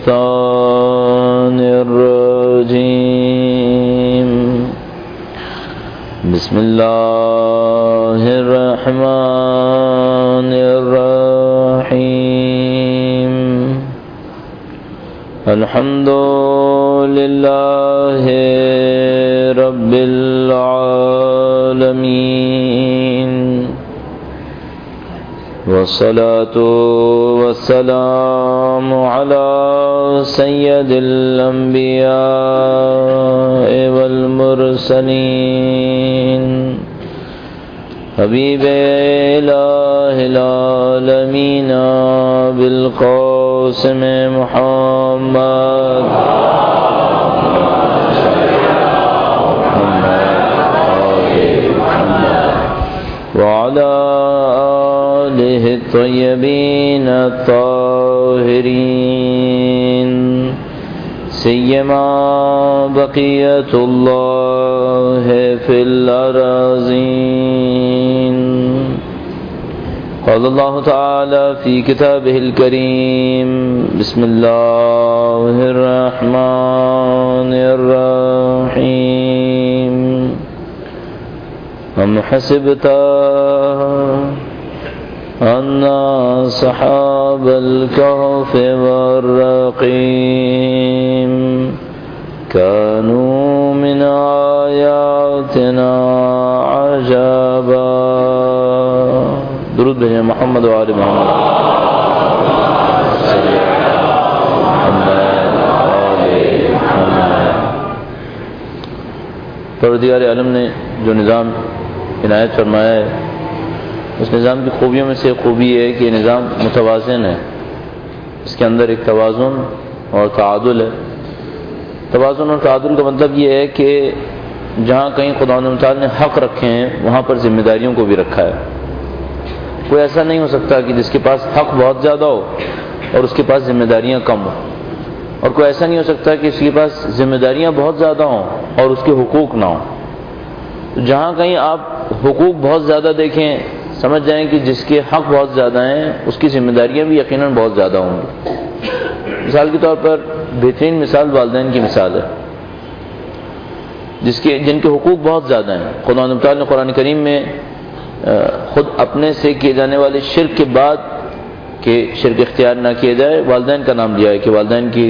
الشيطان الرجيم بسم الله الرحمن الرحيم الحمد لله رب العالمين والصلاة والسلام على سيد الأنبياء والمرسلين حبيب إله العالمين بالقاسم محمد وعلى آله الطيبين الطاهرين سيما بقية الله في الأراضين. قال الله تعالى في كتابه الكريم بسم الله الرحمن الرحيم أم حسبت أن أصحاب الكهف والرقيم كانوا من آياتنا عجبا. درود بھیجیں محمد وآل محمد. پروردگار عالم نے جو نظام عنایت فرمایا ہے اس نظام کی خوبیوں میں سے خوبی ہے کہ یہ نظام متوازن ہے. اس کے اندر ایک توازن اور تعادل ہے. توازن اور تعادل کا مطلب یہ ہے کہ جہاں کہیں خدا تعالیٰ نے حق رکھے ہیں وہاں پر ذمہ داریوں کو بھی رکھا ہے. کوئی ایسا نہیں ہو سکتا کہ جس کے پاس حق بہت زیادہ ہو اور اس کے پاس ذمہ داریاں کم ہوں، اور کوئی ایسا نہیں ہو سکتا کہ اس کے پاس ذمہ داریاں بہت زیادہ ہوں اور اس کے حقوق نہ ہوں. جہاں کہیں آپ حقوق بہت زیادہ دیکھیں سمجھ جائیں کہ جس کے حق بہت زیادہ ہیں اس کی ذمہ داریاں بھی یقیناً بہت زیادہ ہوں گی. مثال کے طور پر بہترین مثال والدین کی مثال ہے جن کے حقوق بہت زیادہ ہیں. خدا تعالیٰ نے قرآن کریم میں خود اپنے سے کیے جانے والے شرک کے بعد کہ شرک اختیار نہ کیا جائے والدین کا نام لیا ہے کہ والدین کی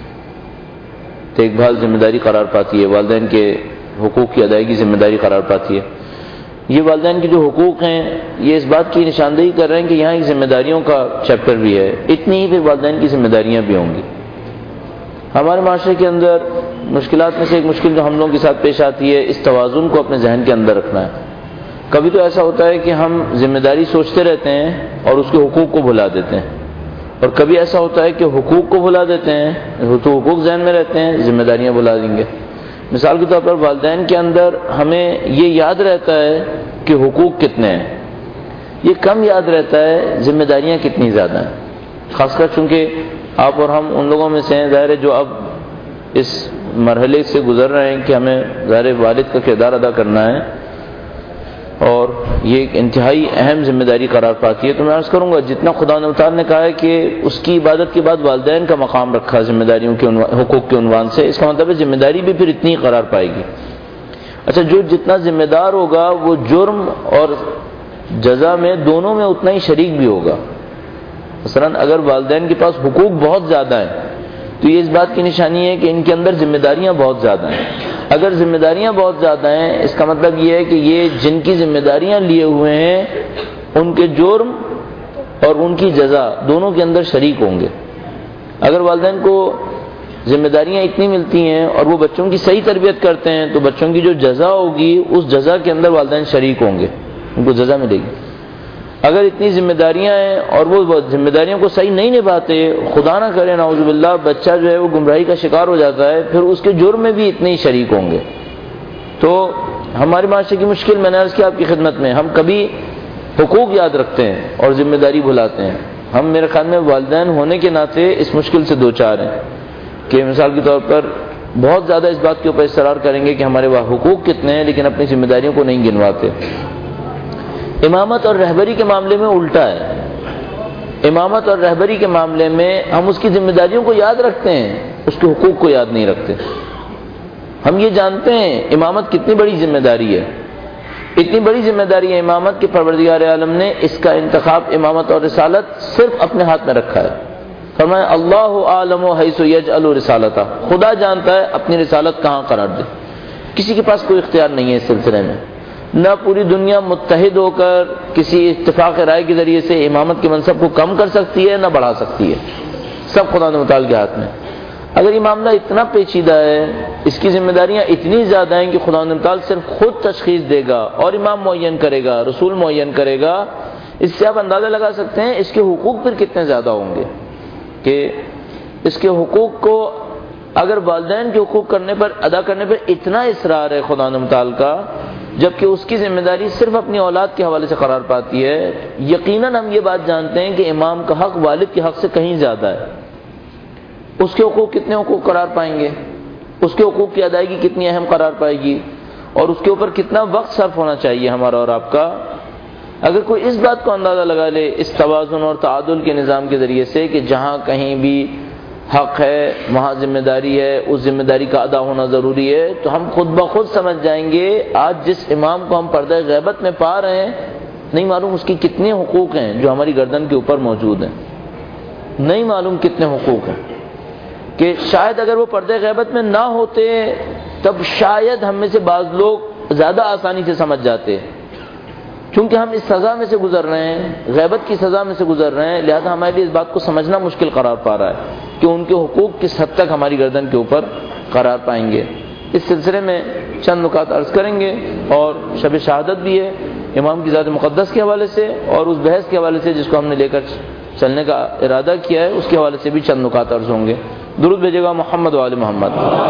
دیکھ بھال ذمہ داری قرار پاتی ہے، والدین کے حقوق کی ادائیگی ذمہ داری قرار پاتی ہے. یہ والدین کے جو حقوق ہیں یہ اس بات کی نشاندہی کر رہے ہیں کہ یہاں ایک ذمہ داریوں کا چیپٹر بھی ہے. اتنی ہی پھر والدین کی ذمہ داریاں بھی ہوں گی. ہمارے معاشرے کے اندر مشکلات میں سے ایک مشکل جو ہم لوگوں کے ساتھ پیش آتی ہے اس توازن کو اپنے ذہن کے اندر رکھنا ہے. کبھی تو ایسا ہوتا ہے کہ ہم ذمہ داری سوچتے رہتے ہیں اور اس کے حقوق کو بھلا دیتے ہیں، اور کبھی ایسا ہوتا ہے کہ حقوق کو بھلا دیتے ہیں تو حقوق ذہن میں رہتے ہیں، ذمہ داریاں بھلا دیں گے. مثال کے طور پر والدین کے اندر ہمیں یہ یاد رہتا ہے کہ حقوق کتنے ہیں، یہ کم یاد رہتا ہے ذمہ داریاں کتنی زیادہ ہیں. خاص کر چونکہ آپ اور ہم ان لوگوں میں سے ہیں ظاہر ہے جو اب اس مرحلے سے گزر رہے ہیں کہ ہمیں ظاہر والد کا کردار ادا کرنا ہے اور یہ ایک انتہائی اہم ذمہ داری قرار پاتی ہے. تو میں عرض کروں گا جتنا خدا تعالیٰ نے کہا ہے کہ اس کی عبادت کے بعد والدین کا مقام رکھا ذمہ داریوں کے حقوق کے عنوان سے، اس کا مطلب ہے ذمہ داری بھی پھر اتنی قرار پائے گی. اچھا جو جتنا ذمہ دار ہوگا وہ جرم اور جزا میں دونوں میں اتنا ہی شریک بھی ہوگا. مثلا اگر والدین کے پاس حقوق بہت زیادہ ہیں تو یہ اس بات کی نشانی ہے کہ ان کے اندر ذمہ داریاں بہت زیادہ ہیں. اگر ذمہ داریاں بہت زیادہ ہیں اس کا مطلب یہ ہے کہ یہ جن کی ذمہ داریاں لیے ہوئے ہیں ان کے جرم اور ان کی جزا دونوں کے اندر شریک ہوں گے. اگر والدین کو ذمہ داریاں اتنی ملتی ہیں اور وہ بچوں کی صحیح تربیت کرتے ہیں تو بچوں کی جو جزا ہوگی اس جزا کے اندر والدین شریک ہوں گے، ان کو جزا ملے گی. اگر اتنی ذمہ داریاں ہیں اور وہ ذمہ داریوں کو صحیح نہیں نبھاتے، خدا نہ کرے نعوذ باللہ بچہ جو ہے وہ گمراہی کا شکار ہو جاتا ہے، پھر اس کے جرم میں بھی اتنے ہی شریک ہوں گے. تو ہمارے معاشرے کی مشکل میں نے عرض کیا آپ کی خدمت میں، ہم کبھی حقوق یاد رکھتے ہیں اور ذمہ داری بھلاتے ہیں. ہم میرے خیال میں والدین ہونے کے ناطے اس مشکل سے دوچار ہیں کہ مثال کے طور پر بہت زیادہ اس بات کے اوپر اصرار کریں گے کہ ہمارے وہاں حقوق کتنے ہیں لیکن اپنی ذمہ داریوں کو نہیں گنواتے. امامت اور رہبری کے معاملے میں الٹا ہے. امامت اور رہبری کے معاملے میں ہم اس کی ذمہ داریوں کو یاد رکھتے ہیں، اس کے حقوق کو یاد نہیں رکھتے۔ ہم یہ جانتے ہیں امامت کتنی بڑی ذمہ داری ہے، اتنی بڑی ذمہ داری ہے امامت کہ پروردگار عالم نے اس کا انتخاب امامت اور رسالت صرف اپنے ہاتھ میں رکھا ہے۔ فرمایا اللہ عالم حیث یجعل رسالتہ، خدا جانتا ہے اپنی رسالت کہاں قرار دے۔ کسی کے پاس کوئی اختیار نہیں ہے اس سلسلے میں، نہ پوری دنیا متحد ہو کر کسی اتفاق رائے کے ذریعے سے امامت کے منصب کو کم کر سکتی ہے نہ بڑھا سکتی ہے، سب خدا متعال کے ہاتھ میں۔ اگر یہ معاملہ اتنا پیچیدہ ہے، اس کی ذمہ داریاں اتنی زیادہ ہیں کہ خدا متعال صرف خود تشخیص دے گا اور امام معین کرے گا، رسول معین کرے گا، اس سے آپ اندازہ لگا سکتے ہیں اس کے حقوق پھر کتنے زیادہ ہوں گے کہ اس کے حقوق کو اگر والدین کے حقوق ادا کرنے پر اتنا اصرار ہے خدا متعال کا، جبکہ اس کی ذمہ داری صرف اپنی اولاد کے حوالے سے قرار پاتی ہے، یقیناً ہم یہ بات جانتے ہیں کہ امام کا حق والد کے حق سے کہیں زیادہ ہے۔ اس کے حقوق کتنے حقوق قرار پائیں گے، اس کے حقوق کی ادائیگی کتنی اہم قرار پائے گی، اور اس کے اوپر کتنا وقت صرف ہونا چاہیے ہمارا اور آپ کا۔ اگر کوئی اس بات کو اندازہ لگا لے اس توازن اور تعادل کے نظام کے ذریعے سے کہ جہاں کہیں بھی حق ہے وہاں ذمہ داری ہے، اس ذمہ داری کا ادا ہونا ضروری ہے، تو ہم خود بخود سمجھ جائیں گے آج جس امام کو ہم پردہ غیبت میں پا رہے ہیں، نہیں معلوم اس کی کتنے حقوق ہیں جو ہماری گردن کے اوپر موجود ہیں، نہیں معلوم کتنے حقوق ہیں کہ شاید اگر وہ پردہ غیبت میں نہ ہوتے تب شاید ہم میں سے بعض لوگ زیادہ آسانی سے سمجھ جاتے، چونکہ ہم اس سزا میں سے گزر رہے ہیں، غیبت کی سزا میں سے گزر رہے ہیں، لہذا ہمارے لیے اس بات کو سمجھنا مشکل قرار پا رہا ہے کہ ان کے حقوق کس حد تک ہماری گردن کے اوپر قرار پائیں گے۔ اس سلسلے میں چند نکات عرض کریں گے، اور شب شہادت بھی ہے امام کی ذات مقدس کے حوالے سے، اور اس بحث کے حوالے سے جس کو ہم نے لے کر چلنے کا ارادہ کیا ہے اس کے حوالے سے بھی چند نکات عرض ہوں گے۔ درود بھیجے گا محمد و آل محمد۔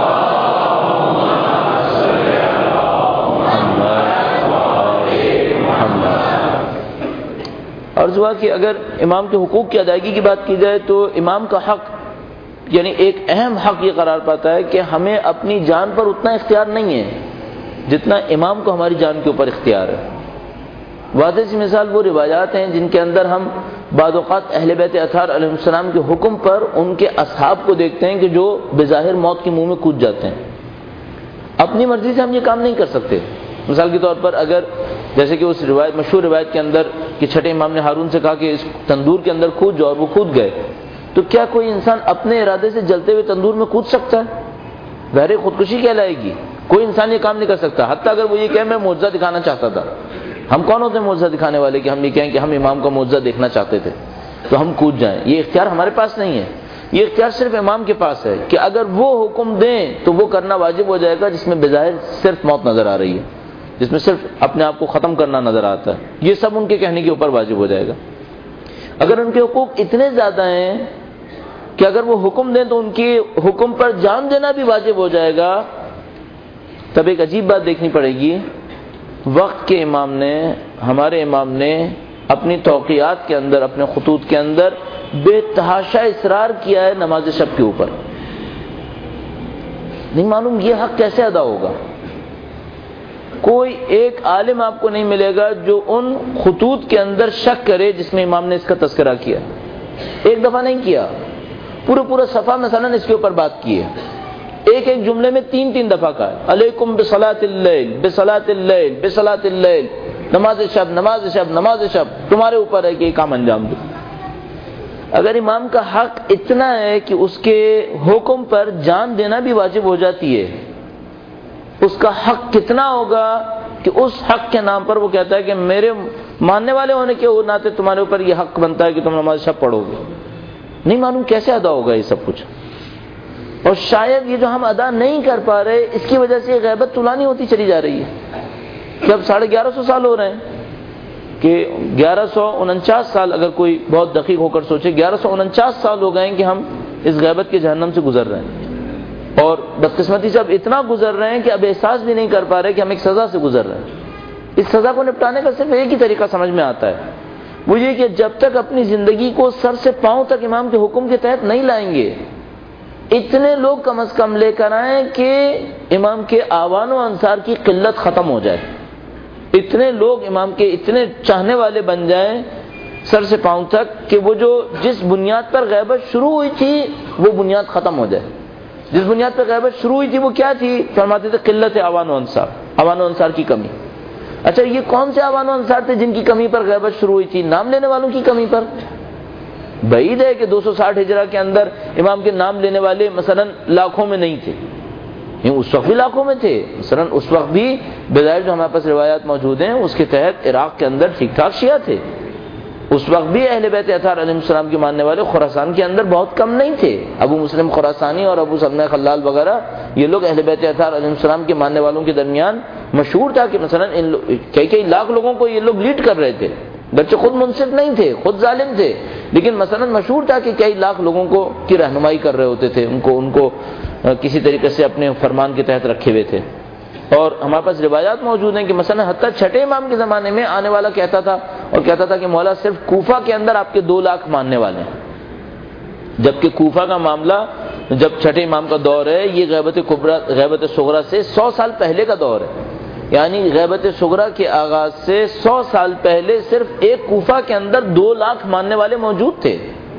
عرض ہوا کہ اگر امام کے حقوق کی ادائیگی کی بات کی جائے تو امام کا حق یعنی ایک اہم حق یہ قرار پاتا ہے کہ ہمیں اپنی جان پر اتنا اختیار نہیں ہے جتنا امام کو ہماری جان کے اوپر اختیار ہے۔ واضح سی مثال وہ روایات ہیں جن کے اندر ہم بعض اوقات اہل بیت اطہار علیہ السلام کے حکم پر ان کے اصحاب کو دیکھتے ہیں کہ جو بظاہر موت کے منہ میں کود جاتے ہیں۔ اپنی مرضی سے ہم یہ کام نہیں کر سکتے۔ مثال کے طور پر اگر جیسے کہ اس مشہور روایت کے اندر کہ چھٹے امام نے ہارون سے کہا کہ اس تندور کے اندر کود جاؤ، اور وہ کود گئے، تو کیا کوئی انسان اپنے ارادے سے جلتے ہوئے تندور میں کود سکتا ہے؟ ظاہر خودکشی کہلائے گی، کوئی انسان یہ کام نہیں کر سکتا، حتیٰ اگر وہ یہ کہے میں معجزہ دکھانا چاہتا تھا۔ ہم کون ہوتے ہیں معجزہ دکھانے والے کہ ہم یہ کہیں کہ ہم امام کا معجزہ دیکھنا چاہتے تھے تو ہم کود جائیں؟ یہ اختیار ہمارے پاس نہیں ہے، یہ اختیار صرف امام کے پاس ہے کہ اگر وہ حکم دیں تو وہ کرنا واجب ہو جائے گا جس میں بظاہر صرف موت نظر آ رہی ہے، جس میں صرف اپنے آپ کو ختم کرنا نظر آتا ہے، یہ سب ان کے کہنے کے اوپر واجب ہو جائے گا۔ اگر ان کے حقوق اتنے زیادہ ہیں کہ اگر وہ حکم دیں تو ان کے حکم پر جان دینا بھی واجب ہو جائے گا، تب ایک عجیب بات دیکھنی پڑے گی، وقت کے امام نے، ہمارے امام نے اپنی توقیات کے اندر، اپنے خطوط کے اندر بے تحاشا اصرار کیا ہے نماز شب کے اوپر۔ نہیں معلوم یہ حق کیسے ادا ہوگا؟ کوئی ایک عالم آپ کو نہیں ملے گا جو ان خطوط کے اندر شک کرے جس میں امام نے اس کا تذکرہ کیا، ایک دفعہ نہیں کیا، پورا صفحہ مثلا اس کے اوپر بات کی ہے، ایک جملے میں 3 دفعہ کہا ہے علیکم بصلاۃ اللیل بصلاۃ اللیل بصلاۃ اللیل، نماز شب نماز شب نماز شب، تمہارے اوپر ہے کہ یہ کام انجام دو۔ اگر امام کا حق اتنا ہے کہ اس کے حکم پر جان دینا بھی واجب ہو جاتی ہے، اس کا حق کتنا ہوگا کہ اس حق کے نام پر وہ کہتا ہے کہ میرے ماننے والے ہونے کے ناطے تمہارے اوپر یہ حق بنتا ہے کہ تم نماز شب پڑھو گے۔ نہیں معلوم کیسے ادا ہوگا یہ سب کچھ، اور شاید یہ جو ہم ادا نہیں کر پا رہے اس کی وجہ سے یہ غیبت طولانی ہوتی چلی جا رہی ہے کہ اب 1150 سال ہو رہے ہیں کہ 1149 سال، اگر کوئی بہت دقیق ہو کر سوچے 1149 سال ہو گئے ہیں کہ ہم اس غیبت کے جہنم سے گزر رہے ہیں، اور بدقسمتی سے اب اتنا گزر رہے ہیں کہ اب احساس بھی نہیں کر پا رہے کہ ہم ایک سزا سے گزر رہے ہیں۔ اس سزا کو نپٹانے کا صرف ایک ہی طریقہ سمجھ میں آتا ہے، وہ یہ کہ جب تک اپنی زندگی کو سر سے پاؤں تک امام کے حکم کے تحت نہیں لائیں گے، اتنے لوگ کم از کم لے کر آئیں کہ امام کے آوان و انصار کی قلت ختم ہو جائے، اتنے لوگ امام کے اتنے چاہنے والے بن جائیں سر سے پاؤں تک کہ وہ جو جس بنیاد پر غیبت شروع ہوئی تھی وہ بنیاد ختم ہو جائے. جس بنیاد پر غیبت شروع ہوئی تھی وہ کیا تھی؟ فرماتے تھے قلت اوان و انصار، اوان و انصار کی کمی. اچھا یہ کون سے اوان و انصار تھے جن کی کمی پر غیبت شروع ہوئی تھی؟ نام لینے والوں کی کمی پر. بعید ہے کہ 260 ہجرہ کے اندر امام کے نام لینے والے مثلا لاکھوں میں نہیں تھے. اس وقت بھی لاکھوں میں تھے. مثلا اس وقت بھی بظاہر جو ہمارے پاس روایات موجود ہیں اس کے تحت عراق کے اندر ٹھیک ٹھاک شیعہ تھے. اس وقت بھی اہل بیت اطہار علیہ السلام کے ماننے والے خراسان کے اندر بہت کم نہیں تھے. ابو مسلم خراسانی اور ابو سلمہ خلال وغیرہ یہ لوگ اہل بیت اطہار علیہ السلام کے ماننے والوں کے درمیان مشہور تھا کہ مثلا کئی لاکھ لوگوں کو یہ لوگ لیڈ کر رہے تھے. بچے خود منصف نہیں تھے، خود ظالم تھے، لیکن مثلا مشہور تھا کہ کئی لاکھ لوگوں کو کی رہنمائی کر رہے ہوتے تھے، ان کو کسی طریقے سے اپنے فرمان کے تحت رکھے ہوئے تھے. اور ہمارے پاس روایات موجود ہیں کہ مثلا حتیٰ چھٹے امام کے زمانے میں آنے والا کہتا تھا کہ مولا صرف کوفہ کے اندر آپ کے 2 لاکھ ماننے والے ہیں، جبکہ کوفہ کا معاملہ جب چھٹے امام کا دور ہے یہ غیبت صغرا سے 100 سال پہلے کا دور ہے. یعنی غیبت صغرا کے آغاز سے 100 سال پہلے صرف ایک کوفہ کے اندر 2 لاکھ ماننے والے موجود تھے.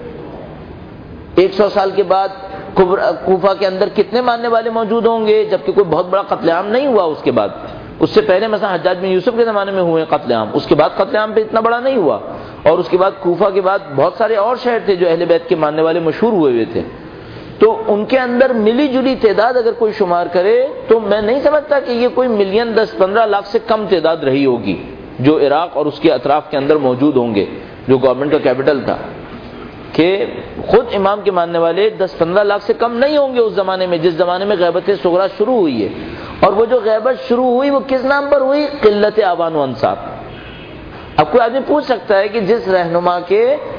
100 سال کے بعد کوفہ کے اندر کتنے ماننے والے موجود ہوں گے؟ جبکہ کوئی بہت بڑا قتل عام نہیں ہوا اس کے بعد. اس سے پہلے مثلا حجاج بن یوسف کے زمانے میں ہوئے قتل عام، اس کے بعد قتل عام پہ اتنا بڑا نہیں ہوا. اور اس کے بعد کوفہ کے بعد بہت سارے اور شہر تھے جو اہل بیت کے ماننے والے مشہور ہوئے تھے. تو ان کے اندر ملی جلی تعداد اگر کوئی شمار کرے تو میں نہیں سمجھتا کہ یہ کوئی ملین 10-15 لاکھ سے کم تعداد رہی ہوگی جو عراق اور اس کے اطراف کے اندر موجود ہوں گے، جو گورنمنٹ کا کیپٹل تھا. کہ خود امام کے ماننے والے 10-15 لاکھ سے کم نہیں ہوں گے اس زمانے میں جس زمانے میں غیبت صغرا شروع ہوئی ہے. اور وہ جو غیبت شروع ہوئی وہ کس نام پر ہوئی؟ قلت اوان و انصار. اب کوئی آدمی پوچھ سکتا ہے کہ جس رہنما کے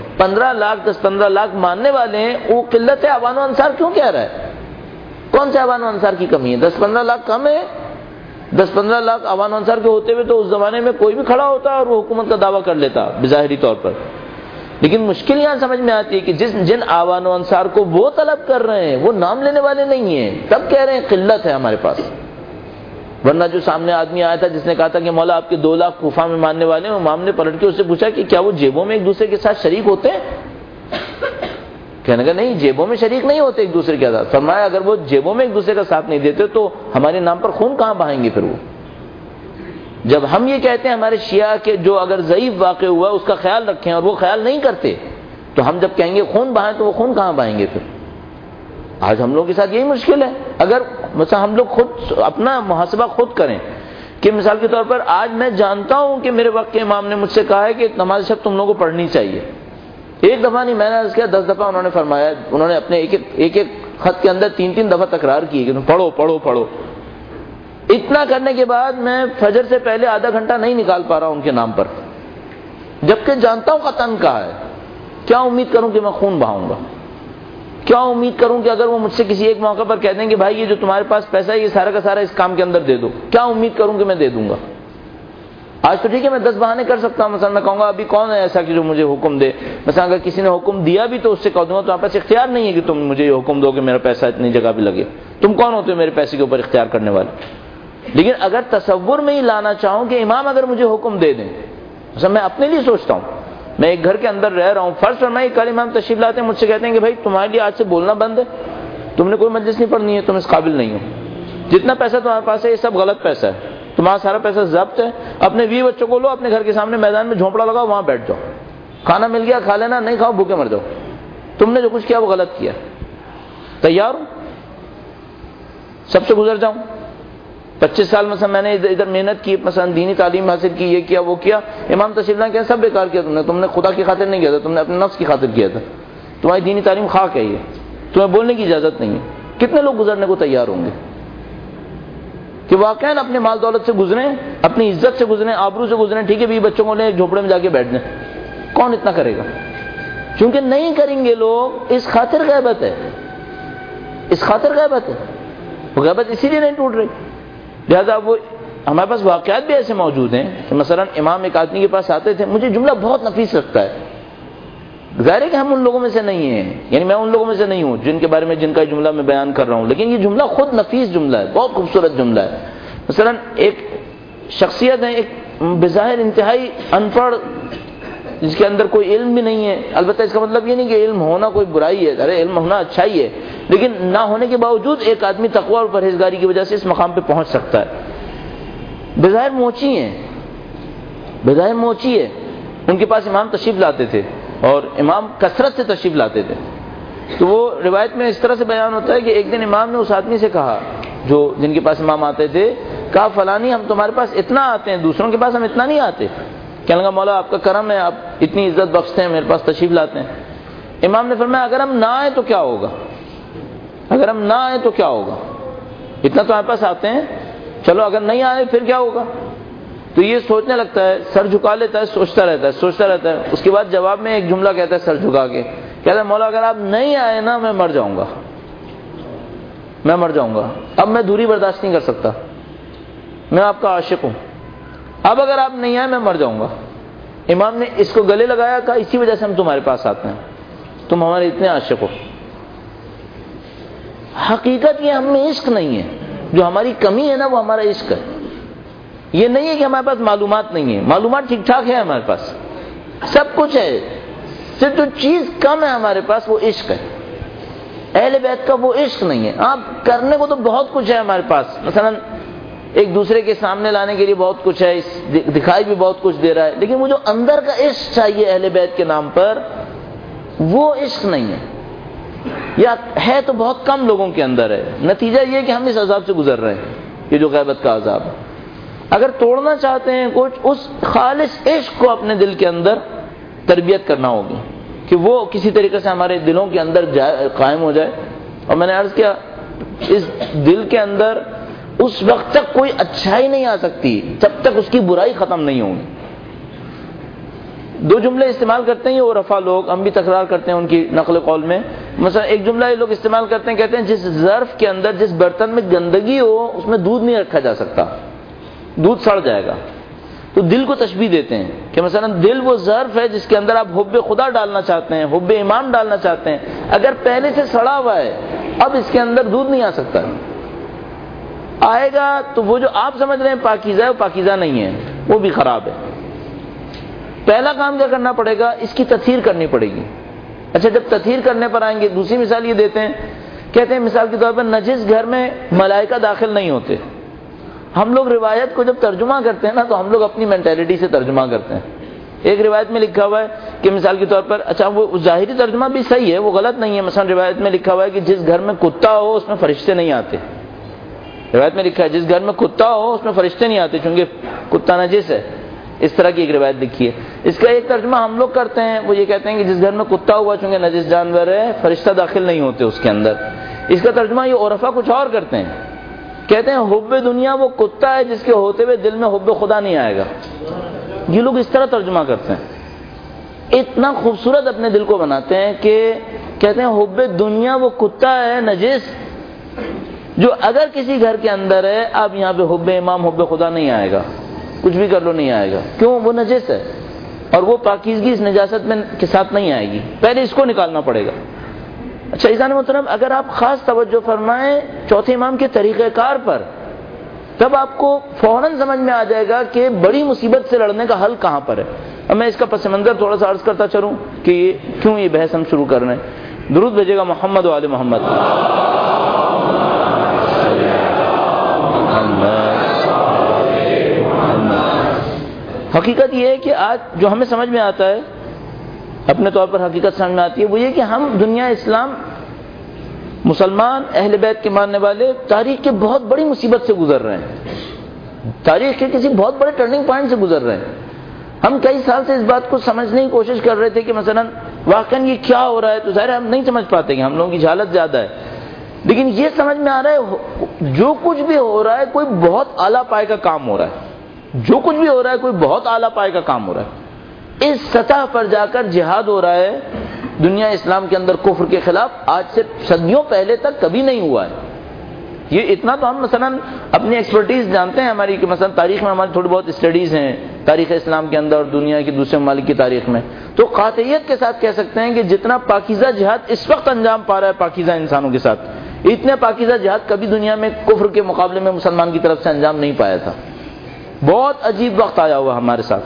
10-15 لاکھ ماننے والے ہیں وہ قلت اوان و انصار کیوں کہہ رہا ہے؟ کون سے اوان و انصار کی کمی ہے؟ 10-15 لاکھ کم ہے. 10-15 لاکھ اوان و انصار کے ہوتے ہوئے تو اس زمانے میں کوئی بھی کھڑا ہوتا اور وہ حکومت کا دعویٰ کر لیتا بظاہری طور پر. لیکن مشکل یہاں سمجھ میں آتی ہے کہ جن آوان و انصار کو وہ طلب کر رہے ہیں وہ نام لینے والے نہیں ہیں، تب کہہ رہے ہیں قلت ہے ہمارے پاس. ورنہ جو سامنے آدمی آیا تھا جس نے کہا تھا کہ مولا آپ کے 2 لاکھ کوفہ میں ماننے والے ہیں، امام نے پلٹ کے اس سے پوچھا کہ کیا وہ جیبوں میں ایک دوسرے کے ساتھ شریک ہوتے ہیں؟ کہنے کا نہیں، جیبوں میں شریک نہیں ہوتے ایک دوسرے کے ساتھ. فرمایا اگر وہ جیبوں میں ایک دوسرے کا ساتھ نہیں دیتے تو ہمارے نام پر خون کہاں بہائیں گے؟ پھر وہ جب ہم یہ کہتے ہیں ہمارے شیعہ کے جو اگر ضعیف واقع ہوا اس کا خیال رکھیں اور وہ خیال نہیں کرتے تو ہم جب کہیں گے خون بہائیں تو وہ خون کہاں بہائیں گے؟ پھر آج ہم لوگوں کے ساتھ یہی مشکل ہے. اگر مثلا ہم لوگ خود اپنا محاسبہ خود کریں کہ مثال کے طور پر آج میں جانتا ہوں کہ میرے وقت کے امام نے مجھ سے کہا ہے کہ نماز شب تم لوگوں کو پڑھنی چاہیے. ایک دفعہ نہیں، میں نے عرض کیا 10 دفعہ انہوں نے فرمایا. انہوں نے اپنے ایک خط کے اندر 3 دفعہ تکرار کی کہ پڑھو پڑھو پڑھو. اتنا کرنے کے بعد میں فجر سے پہلے آدھا گھنٹہ نہیں نکال پا رہا ہوں ان کے نام پر، جبکہ جانتا ہوں قطعاً کہا ہے. کیا امید کروں کہ میں خون بہاؤں گا؟ کیا امید کروں کہ اگر وہ مجھ سے کسی ایک موقع پر کہہ دیں کہ بھائی یہ جو تمہارے پاس پیسہ ہے یہ سارا کا سارا اس کام کے اندر دے دو، کیا امید کروں کہ میں دے دوں گا؟ آج تو ٹھیک ہے میں 10 بہانے کر سکتا ہوں. مثلا میں کہوں گا ابھی کون ہے ایسا کہ جو مجھے حکم دے. مثلا اگر کسی نے حکم دیا بھی تو اس سے کہہ دوں گا تمہارے پاس اختیار نہیں ہے کہ تم مجھے یہ حکم دو کہ میرا پیسہ اتنی جگہ پہ لگے. تم کون ہوتے ہو میرے پیسے کے اوپر اختیار کرنے والے؟ لیکن اگر تصور میں ہی لانا چاہوں کہ امام اگر مجھے حکم دے دیں، مثلا میں اپنے لیے سوچتا ہوں، میں ایک گھر کے اندر رہ رہا ہوں، فرض فرمائے کل امام تشریف لاتے ہیں، مجھ سے کہتے ہیں کہ بھائی تمہارے لیے آج سے بولنا بند ہے، تم نے کوئی مجلس نہیں پڑھنی ہے، تم اس قابل نہیں ہو، جتنا پیسہ تمہارے پاس ہے یہ سب غلط پیسہ ہے، تمہارا سارا پیسہ ضبط ہے، اپنے 20 بچوں کو لو، اپنے گھر کے سامنے میدان میں جھونپڑا لگاؤ، وہاں بیٹھ جاؤ، کھانا مل گیا کھا لینا، نہیں کھاؤ بھوکے مر جاؤ، تم نے جو کچھ کیا وہ غلط کیا. تیار ہو سب سے گزر جاؤں؟ 25 سال مثلا میں نے ادھر محنت کی، مثلا دینی تعلیم حاصل کی، یہ کیا وہ کیا، امام تشریف لا کیا سب بیکار کیا. تم نے خدا کی خاطر نہیں کیا تھا، تم نے اپنے نفس کی خاطر کیا تھا. تمہاری دینی تعلیم خاک ہے، یہ تمہیں بولنے کی اجازت نہیں ہے. کتنے لوگ گزرنے کو تیار ہوں گے کہ واقعاً اپنے مال دولت سے گزریں، اپنی عزت سے گزریں، آبرو سے گزریں، ٹھیک ہے بھی بچوں کو لیں جھوپڑے میں جا کے بیٹھ جائیں. کون اتنا کرے گا؟ چونکہ نہیں کریں گے لوگ، اس خاطر غیبت ہے، اس خاطر غیبت ہے. وہ غیبت اسی لیے نہیں ٹوٹ رہی. لہذا وہ ہمارے پاس واقعات بھی ایسے موجود ہیں کہ مثلا امام ایک آدمی کے پاس آتے تھے، مجھے جملہ بہت نفیس لگتا ہے. ظاہر ہے کہ ہم ان لوگوں میں سے نہیں ہیں، یعنی میں ان لوگوں میں سے نہیں ہوں جن کے بارے میں جن کا جملہ میں بیان کر رہا ہوں، لیکن یہ جملہ خود نفیس جملہ ہے، بہت خوبصورت جملہ ہے. مثلا ایک شخصیت ہے، ایک بظاہر انتہائی ان پڑھ جس کے اندر کوئی علم بھی نہیں ہے. البتہ اس کا مطلب یہ نہیں کہ علم ہونا کوئی برائی ہے، ارے علم ہونا اچھا ہی ہے، لیکن نہ ہونے کے باوجود ایک آدمی تقوی اور پرہیزگاری کی وجہ سے اس مقام پہ پہنچ سکتا ہے. بظاہر موچی ہیں، بظاہر موچی ہے، ان کے پاس امام تشریف لاتے تھے اور امام کثرت سے تشریف لاتے تھے. تو وہ روایت میں اس طرح سے بیان ہوتا ہے کہ ایک دن امام نے اس آدمی سے کہا جو جن کے پاس امام آتے تھے، کہا فلانی ہم تمہارے پاس اتنا آتے ہیں، دوسروں کے پاس ہم اتنا نہیں آتے. کہنے لگا مولا آپ کا کرم ہے، آپ اتنی عزت بخشتے ہیں، میرے پاس تشریف لاتے ہیں. امام نے فرمایا اگر ہم نہ آئے تو کیا ہوگا، اگر ہم نہ آئے تو کیا ہوگا، اتنا تو ہمارے پاس آتے ہیں، چلو اگر نہیں آئے پھر کیا ہوگا. تو یہ سوچنے لگتا ہے، سر جھکا لیتا ہے، سوچتا رہتا ہے. اس کے بعد جواب میں ایک جملہ کہتا ہے سر جھکا کے، کہتا ہے مولا اگر آپ نہیں آئے نا میں مر جاؤں گا، میں مر جاؤں گا، اب میں دوری برداشت نہیں کر سکتا، میں آپ کا عاشق ہوں، اب اگر آپ نہیں آئے میں مر جاؤں گا. امام نے اس کو گلے لگایا، کہا اسی وجہ سے ہم تمہارے پاس آتے ہیں، تم ہمارے اتنے عاشق ہو. حقیقت یہ ہم میں عشق نہیں ہے، جو ہماری کمی ہے نا وہ ہمارا عشق ہے. یہ نہیں ہے کہ ہمارے پاس معلومات نہیں ہے، معلومات ٹھیک ٹھاک ہے ہمارے پاس، سب کچھ ہے، صرف جو چیز کم ہے ہمارے پاس وہ عشق ہے. اہل بیت کا وہ عشق نہیں ہے. آپ کرنے کو تو بہت کچھ ہے ہمارے پاس، مثلا ایک دوسرے کے سامنے لانے کے لیے بہت کچھ ہے، دکھائی بھی بہت کچھ دے رہا ہے، لیکن وہ جو اندر کا عشق چاہیے اہل بیت کے نام پر وہ عشق نہیں ہے، یا ہے تو بہت کم لوگوں کے اندر ہے. نتیجہ یہ کہ ہم اس عذاب سے گزر رہے ہیں، یہ جو غیبت کا عذاب ہے. اگر توڑنا چاہتے ہیں کچھ، اس خالص عشق کو اپنے دل کے اندر تربیت کرنا ہوگی کہ وہ کسی طریقے سے ہمارے دلوں کے اندر قائم ہو جائے. اور میں نے عرض کیا اس دل کے اندر اس وقت تک کوئی اچھائی نہیں آ سکتی جب تک اس کی برائی ختم نہیں ہوگی. دو جملے استعمال کرتے ہیں یہ عرفا لوگ، ہم بھی تکرار کرتے ہیں ان کی نقل قول میں. مثلا ایک جملہ یہ لوگ استعمال کرتے ہیں، کہتے ہیں جس ظرف کے اندر جس برتن میں گندگی ہو اس میں دودھ نہیں رکھا جا سکتا، دودھ سڑ جائے گا. تو دل کو تشبیہ دیتے ہیں کہ مثلا دل وہ ظرف ہے جس کے اندر آپ حب خدا ڈالنا چاہتے ہیں، حب امام ڈالنا چاہتے ہیں، اگر پہلے سے سڑا ہوا ہے اب اس کے اندر دودھ نہیں آ سکتا، آئے گا تو وہ جو آپ سمجھ رہے ہیں پاکیزہ ہے وہ پاکیزہ نہیں ہے، وہ بھی خراب ہے. پہلا کام کیا کرنا پڑے گا، اس کی تطہیر کرنی پڑے گی. اچھا جب تطہیر کرنے پر آئیں گے، دوسری مثال یہ دیتے ہیں، کہتے ہیں مثال کے طور پر نجس گھر میں ملائکہ داخل نہیں ہوتے. ہم لوگ روایت کو جب ترجمہ کرتے ہیں نا تو ہم لوگ اپنی مینٹیلٹی سے ترجمہ کرتے ہیں. ایک روایت میں لکھا ہوا ہے کہ مثال کے طور پر، اچھا وہ ظاہری ترجمہ بھی صحیح ہے، وہ غلط نہیں ہے. مثلا روایت میں لکھا ہوا ہے کہ جس گھر میں کتا ہو اس میں فرشتے نہیں آتے. روایت میں لکھا ہے جس گھر میں کتا ہو اس میں فرشتے نہیں آتے چونکہ کتا نجس ہے. اس طرح کی ایک روایت لکھی ہے. اس کا ایک ترجمہ ہم لوگ کرتے ہیں، وہ یہ کہتے ہیں کہ جس گھر میں کتا ہوا چونکہ نجس جانور ہے فرشتہ داخل نہیں ہوتے اس کے اندر. اس کا ترجمہ یہ عرفا کچھ اور کرتے ہیں، کہتے ہیں حب دنیا وہ کتا ہے جس کے ہوتے ہوئے دل میں حب خدا نہیں آئے گا. یہ لوگ اس طرح ترجمہ کرتے ہیں، اتنا خوبصورت اپنے دل کو بناتے ہیں کہ کہتے ہیں حب دنیا وہ کتا ہے نجس جو اگر کسی گھر کے اندر ہے اب یہاں پہ حب امام حب خدا نہیں آئے گا، کچھ بھی کر لو نہیں آئے گا. کیوں؟ وہ نجس ہے اور وہ پاکیزگی اس نجاست میں کے ساتھ نہیں آئے گی، پہلے اس کو نکالنا پڑے گا. اچھا عزیزان محترم، اگر آپ خاص توجہ فرمائیں چوتھے امام کے طریقہ کار پر، تب آپ کو فوراً سمجھ میں آ جائے گا کہ بڑی مصیبت سے لڑنے کا حل کہاں پر ہے. اب میں اس کا پس منظر تھوڑا سا عرض کرتا چلوں کہ کیوں یہ بحث ہم شروع کر رہے ہیں. درود بھیجے گا محمد و آل محمد. حقیقت یہ ہے کہ آج جو ہمیں سمجھ میں آتا ہے، اپنے طور پر حقیقت سمجھ میں آتی ہے، وہ یہ کہ ہم دنیا اسلام مسلمان اہل بیت کے ماننے والے تاریخ کے بہت بڑی مصیبت سے گزر رہے ہیں، تاریخ کے کسی بہت بڑے ٹرننگ پوائنٹ سے گزر رہے ہیں. ہم کئی سال سے اس بات کو سمجھنے کی کوشش کر رہے تھے کہ مثلا واقعاً یہ کیا ہو رہا ہے، تو ظاہر ہم نہیں سمجھ پاتے کہ ہم لوگوں کی جہالت زیادہ ہے. لیکن یہ سمجھ میں آ رہا ہے جو کچھ بھی ہو رہا ہے کوئی بہت اعلیٰ پائے کا کام ہو رہا ہے، جو کچھ بھی ہو رہا ہے کوئی بہت اعلیٰ پائے کا کام ہو رہا ہے. اس سطح پر جا کر جہاد ہو رہا ہے دنیا اسلام کے اندر کفر کے خلاف، آج سے صدیوں پہلے تک کبھی نہیں ہوا ہے. یہ اتنا تو ہم مثلا اپنی ایکسپرٹیز جانتے ہیں ہماری کہ مثلا تاریخ میں ہماری تھوڑی بہت اسٹڈیز ہیں تاریخ اسلام کے اندر اور دنیا کے دوسرے ممالک کی تاریخ میں، تو قاطعیت کے ساتھ کہہ سکتے ہیں کہ جتنا پاکیزہ جہاد اس وقت انجام پا رہا ہے پاکیزہ انسانوں کے ساتھ، اتنے پاکیزہ جہاد کبھی دنیا میں کفر کے مقابلے میں مسلمان کی طرف سے انجام نہیں پایا تھا. بہت عجیب وقت آیا ہوا ہمارے ساتھ.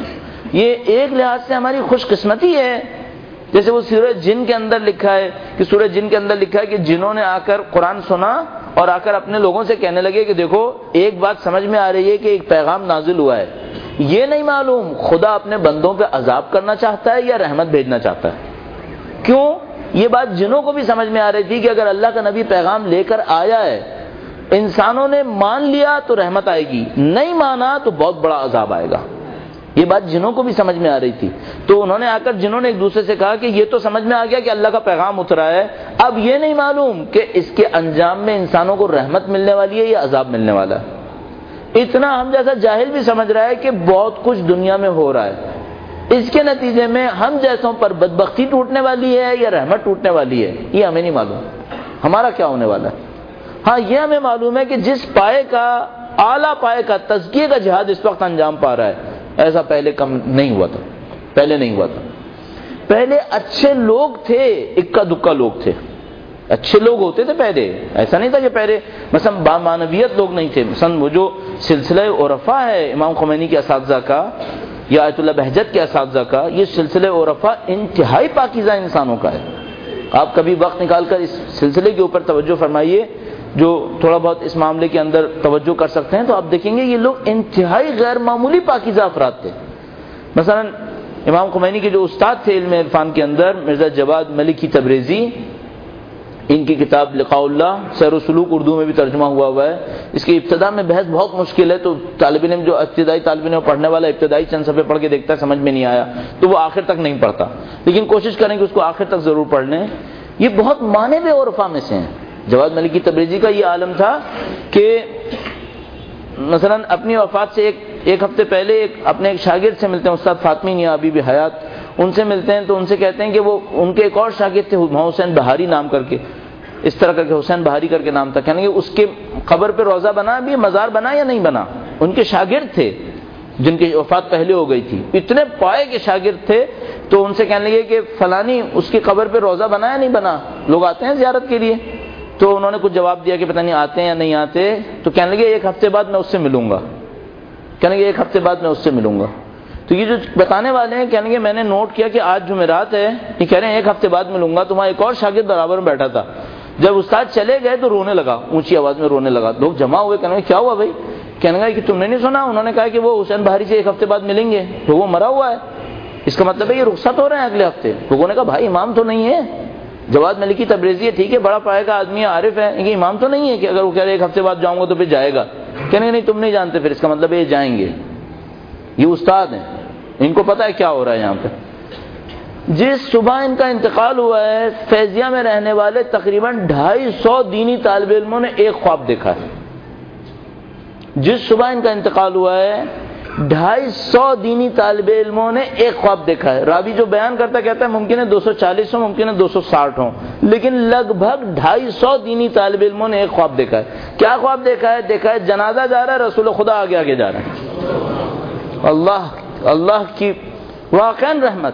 یہ ایک لحاظ سے ہماری خوش قسمتی ہے. جیسے وہ سورہ جن کے اندر لکھا ہے کہ سورہ جن کے اندر لکھا ہے کہ جنہوں نے آ کر قرآن سنا اور آ کر اپنے لوگوں سے کہنے لگے کہ دیکھو ایک بات سمجھ میں آ رہی ہے کہ ایک پیغام نازل ہوا ہے, یہ نہیں معلوم خدا اپنے بندوں پہ عذاب کرنا چاہتا ہے یا رحمت بھیجنا چاہتا ہے. کیوں؟ یہ بات جنوں کو بھی سمجھ میں آ رہی تھی کہ اگر اللہ کا نبی پیغام لے کر آیا ہے, انسانوں نے مان لیا تو رحمت آئے گی, نہیں مانا تو بہت بڑا عذاب آئے گا. یہ بات جنوں کو بھی سمجھ میں آ رہی تھی. تو انہوں نے آ کر جنہوں نے ایک دوسرے سے کہا کہ یہ تو سمجھ میں آ گیا کہ اللہ کا پیغام اترا ہے, اب یہ نہیں معلوم کہ اس کے انجام میں انسانوں کو رحمت ملنے والی ہے یا عذاب ملنے والا ہے. اتنا ہم جیسا جاہل بھی سمجھ رہا ہے کہ بہت کچھ دنیا میں ہو رہا ہے, اس کے نتیجے میں ہم جیسوں پر بدبختی ٹوٹنے والی ہے یا رحمت ٹوٹنے والی ہے, یہ ہمیں نہیں معلوم ہمارا کیا ہونے والا ہے. ہاں یہ ہمیں معلوم ہے کہ جس پائے کا اعلیٰ پائے کا تزکیے کا جہاد اس وقت انجام پا رہا ہے, ایسا پہلے کم نہیں ہوا تھا. پہلے نہیں ہوا تھا. پہلے اچھے لوگ تھے, اکا دکا لوگ تھے, اچھے لوگ ہوتے تھے پہلے. ایسا نہیں تھا کہ پہلے مثلا بامانویت لوگ نہیں تھے. مثلا وہ جو سلسلہ عرفا ہے امام خمینی کے اساتذہ کا یا آیت اللہ بہجت کے اساتذہ کا, یہ سلسلہ عرفا انتہائی پاکیزہ انسانوں کا ہے. آپ کبھی وقت نکال کر اس سلسلے کے اوپر توجہ فرمائیے, جو تھوڑا بہت اس معاملے کے اندر توجہ کر سکتے ہیں تو آپ دیکھیں گے یہ لوگ انتہائی غیر معمولی پاکیزہ افراد تھے. مثلا امام خمینی کے جو استاد تھے علم عرفان کے اندر, مرزا جواد ملکی تبریزی, ان کی کتاب لقاء اللہ سیر و سلوک اردو میں بھی ترجمہ ہوا ہے. اس کی ابتدا میں بحث بہت مشکل ہے, تو طالب علم جو ابتدائی طالب علم پڑھنے والا ابتدائی چند صفحے پڑھ کے دیکھتا ہے, سمجھ میں نہیں آیا تو وہ آخر تک نہیں پڑھتا, لیکن کوشش کریں کہ اس کو آخر تک ضرور پڑھ لیں. یہ بہت مانے ہوئے عرفا میں سے ہیں. جواد ملکی تبریزی کا یہ عالم تھا کہ مثلا اپنی وفات سے ایک ہفتے پہلے اپنے ایک شاگرد سے ملتے ہیں, استاد فاطمی نیا ابھی بھی حیات, ان سے ملتے ہیں تو ان سے کہتے ہیں کہ وہ ان کے ایک اور شاگرد تھے حسین بہاری نام کر کے, اس طرح کر کے حسین بہاری کر کے نام تھا, کہنے کہ اس کے قبر پہ روزہ بنا بھی, مزار بنا یا نہیں بنا. ان کے شاگرد تھے جن کی وفات پہلے ہو گئی تھی, اتنے پائے کے شاگرد تھے. تو ان سے کہنے لگے کہ فلانی اس کی قبر پہ روزہ بنا یا نہیں بنا, لوگ آتے ہیں زیارت کے لیے. تو انہوں نے کچھ جواب دیا کہ پتہ نہیں آتے ہیں یا نہیں آتے. تو کہنے لگے ایک ہفتے بعد میں اس سے ملوں گا, کہنے لگے ایک ہفتے بعد میں اس سے ملوں گا. تو یہ جو بتانے والے ہیں کہنے لگے میں نے نوٹ کیا کہ آج جمعرات ہے, یہ کہہ رہے ہیں ایک ہفتے بعد ملوں گا. تو وہاں ایک اور شاگرد برابر میں بیٹھا تھا, جب استاد چلے گئے تو رونے لگا, اونچی آواز میں رونے لگا. لوگ جمع ہوئے, کہنے لگے کیا ہوا بھائی؟ کہنے لگا کہ تم نے نہیں سنا, انہوں نے کہا کہ وہ حسین بہاری سے ایک ہفتے بعد ملیں گے, تو وہ مرا ہوا ہے, اس کا مطلب ہے یہ رخصت ہو رہے ہیں اگلے ہفتے. لوگوں نے کہا بھائی امام تو نہیں ہے, جواد ملکی تبریزی ہے ٹھیک ہے, بڑا پائے کا آدمی ہے, عارف ہے, لیکن امام تو نہیں ہے کہ اگر وہ کہہ رہے ایک ہفتے بعد جاؤں گا تو پھر جائے گا. کہنے کہ نہیں تم نہیں جانتے, پھر اس کا مطلب ہے یہ جائیں گے. یہ استاد ہیں, ان کو پتہ ہے کیا ہو رہا ہے یہاں پہ. جس صبح ان کا انتقال ہوا ہے, فیضیہ میں رہنے والے تقریباً 250 دینی طالب علموں نے ایک خواب دیکھا ہے. جس صبح ان کا انتقال ہوا ہے 250 دینی طالب علموں نے ایک خواب دیکھا ہے. راوی جو بیان کرتا کہتا ہے ممکن ہے 240 ہوں, ممکن ہے 260 ہوں, لیکن لگ بھگ 250 دینی طالب علموں نے ایک خواب دیکھا ہے. کیا خواب دیکھا ہے؟ دیکھا ہے جنازہ جا رہا ہے, رسول خدا آگے آگے جا رہا ہے. اللہ کی واقعا رحمت.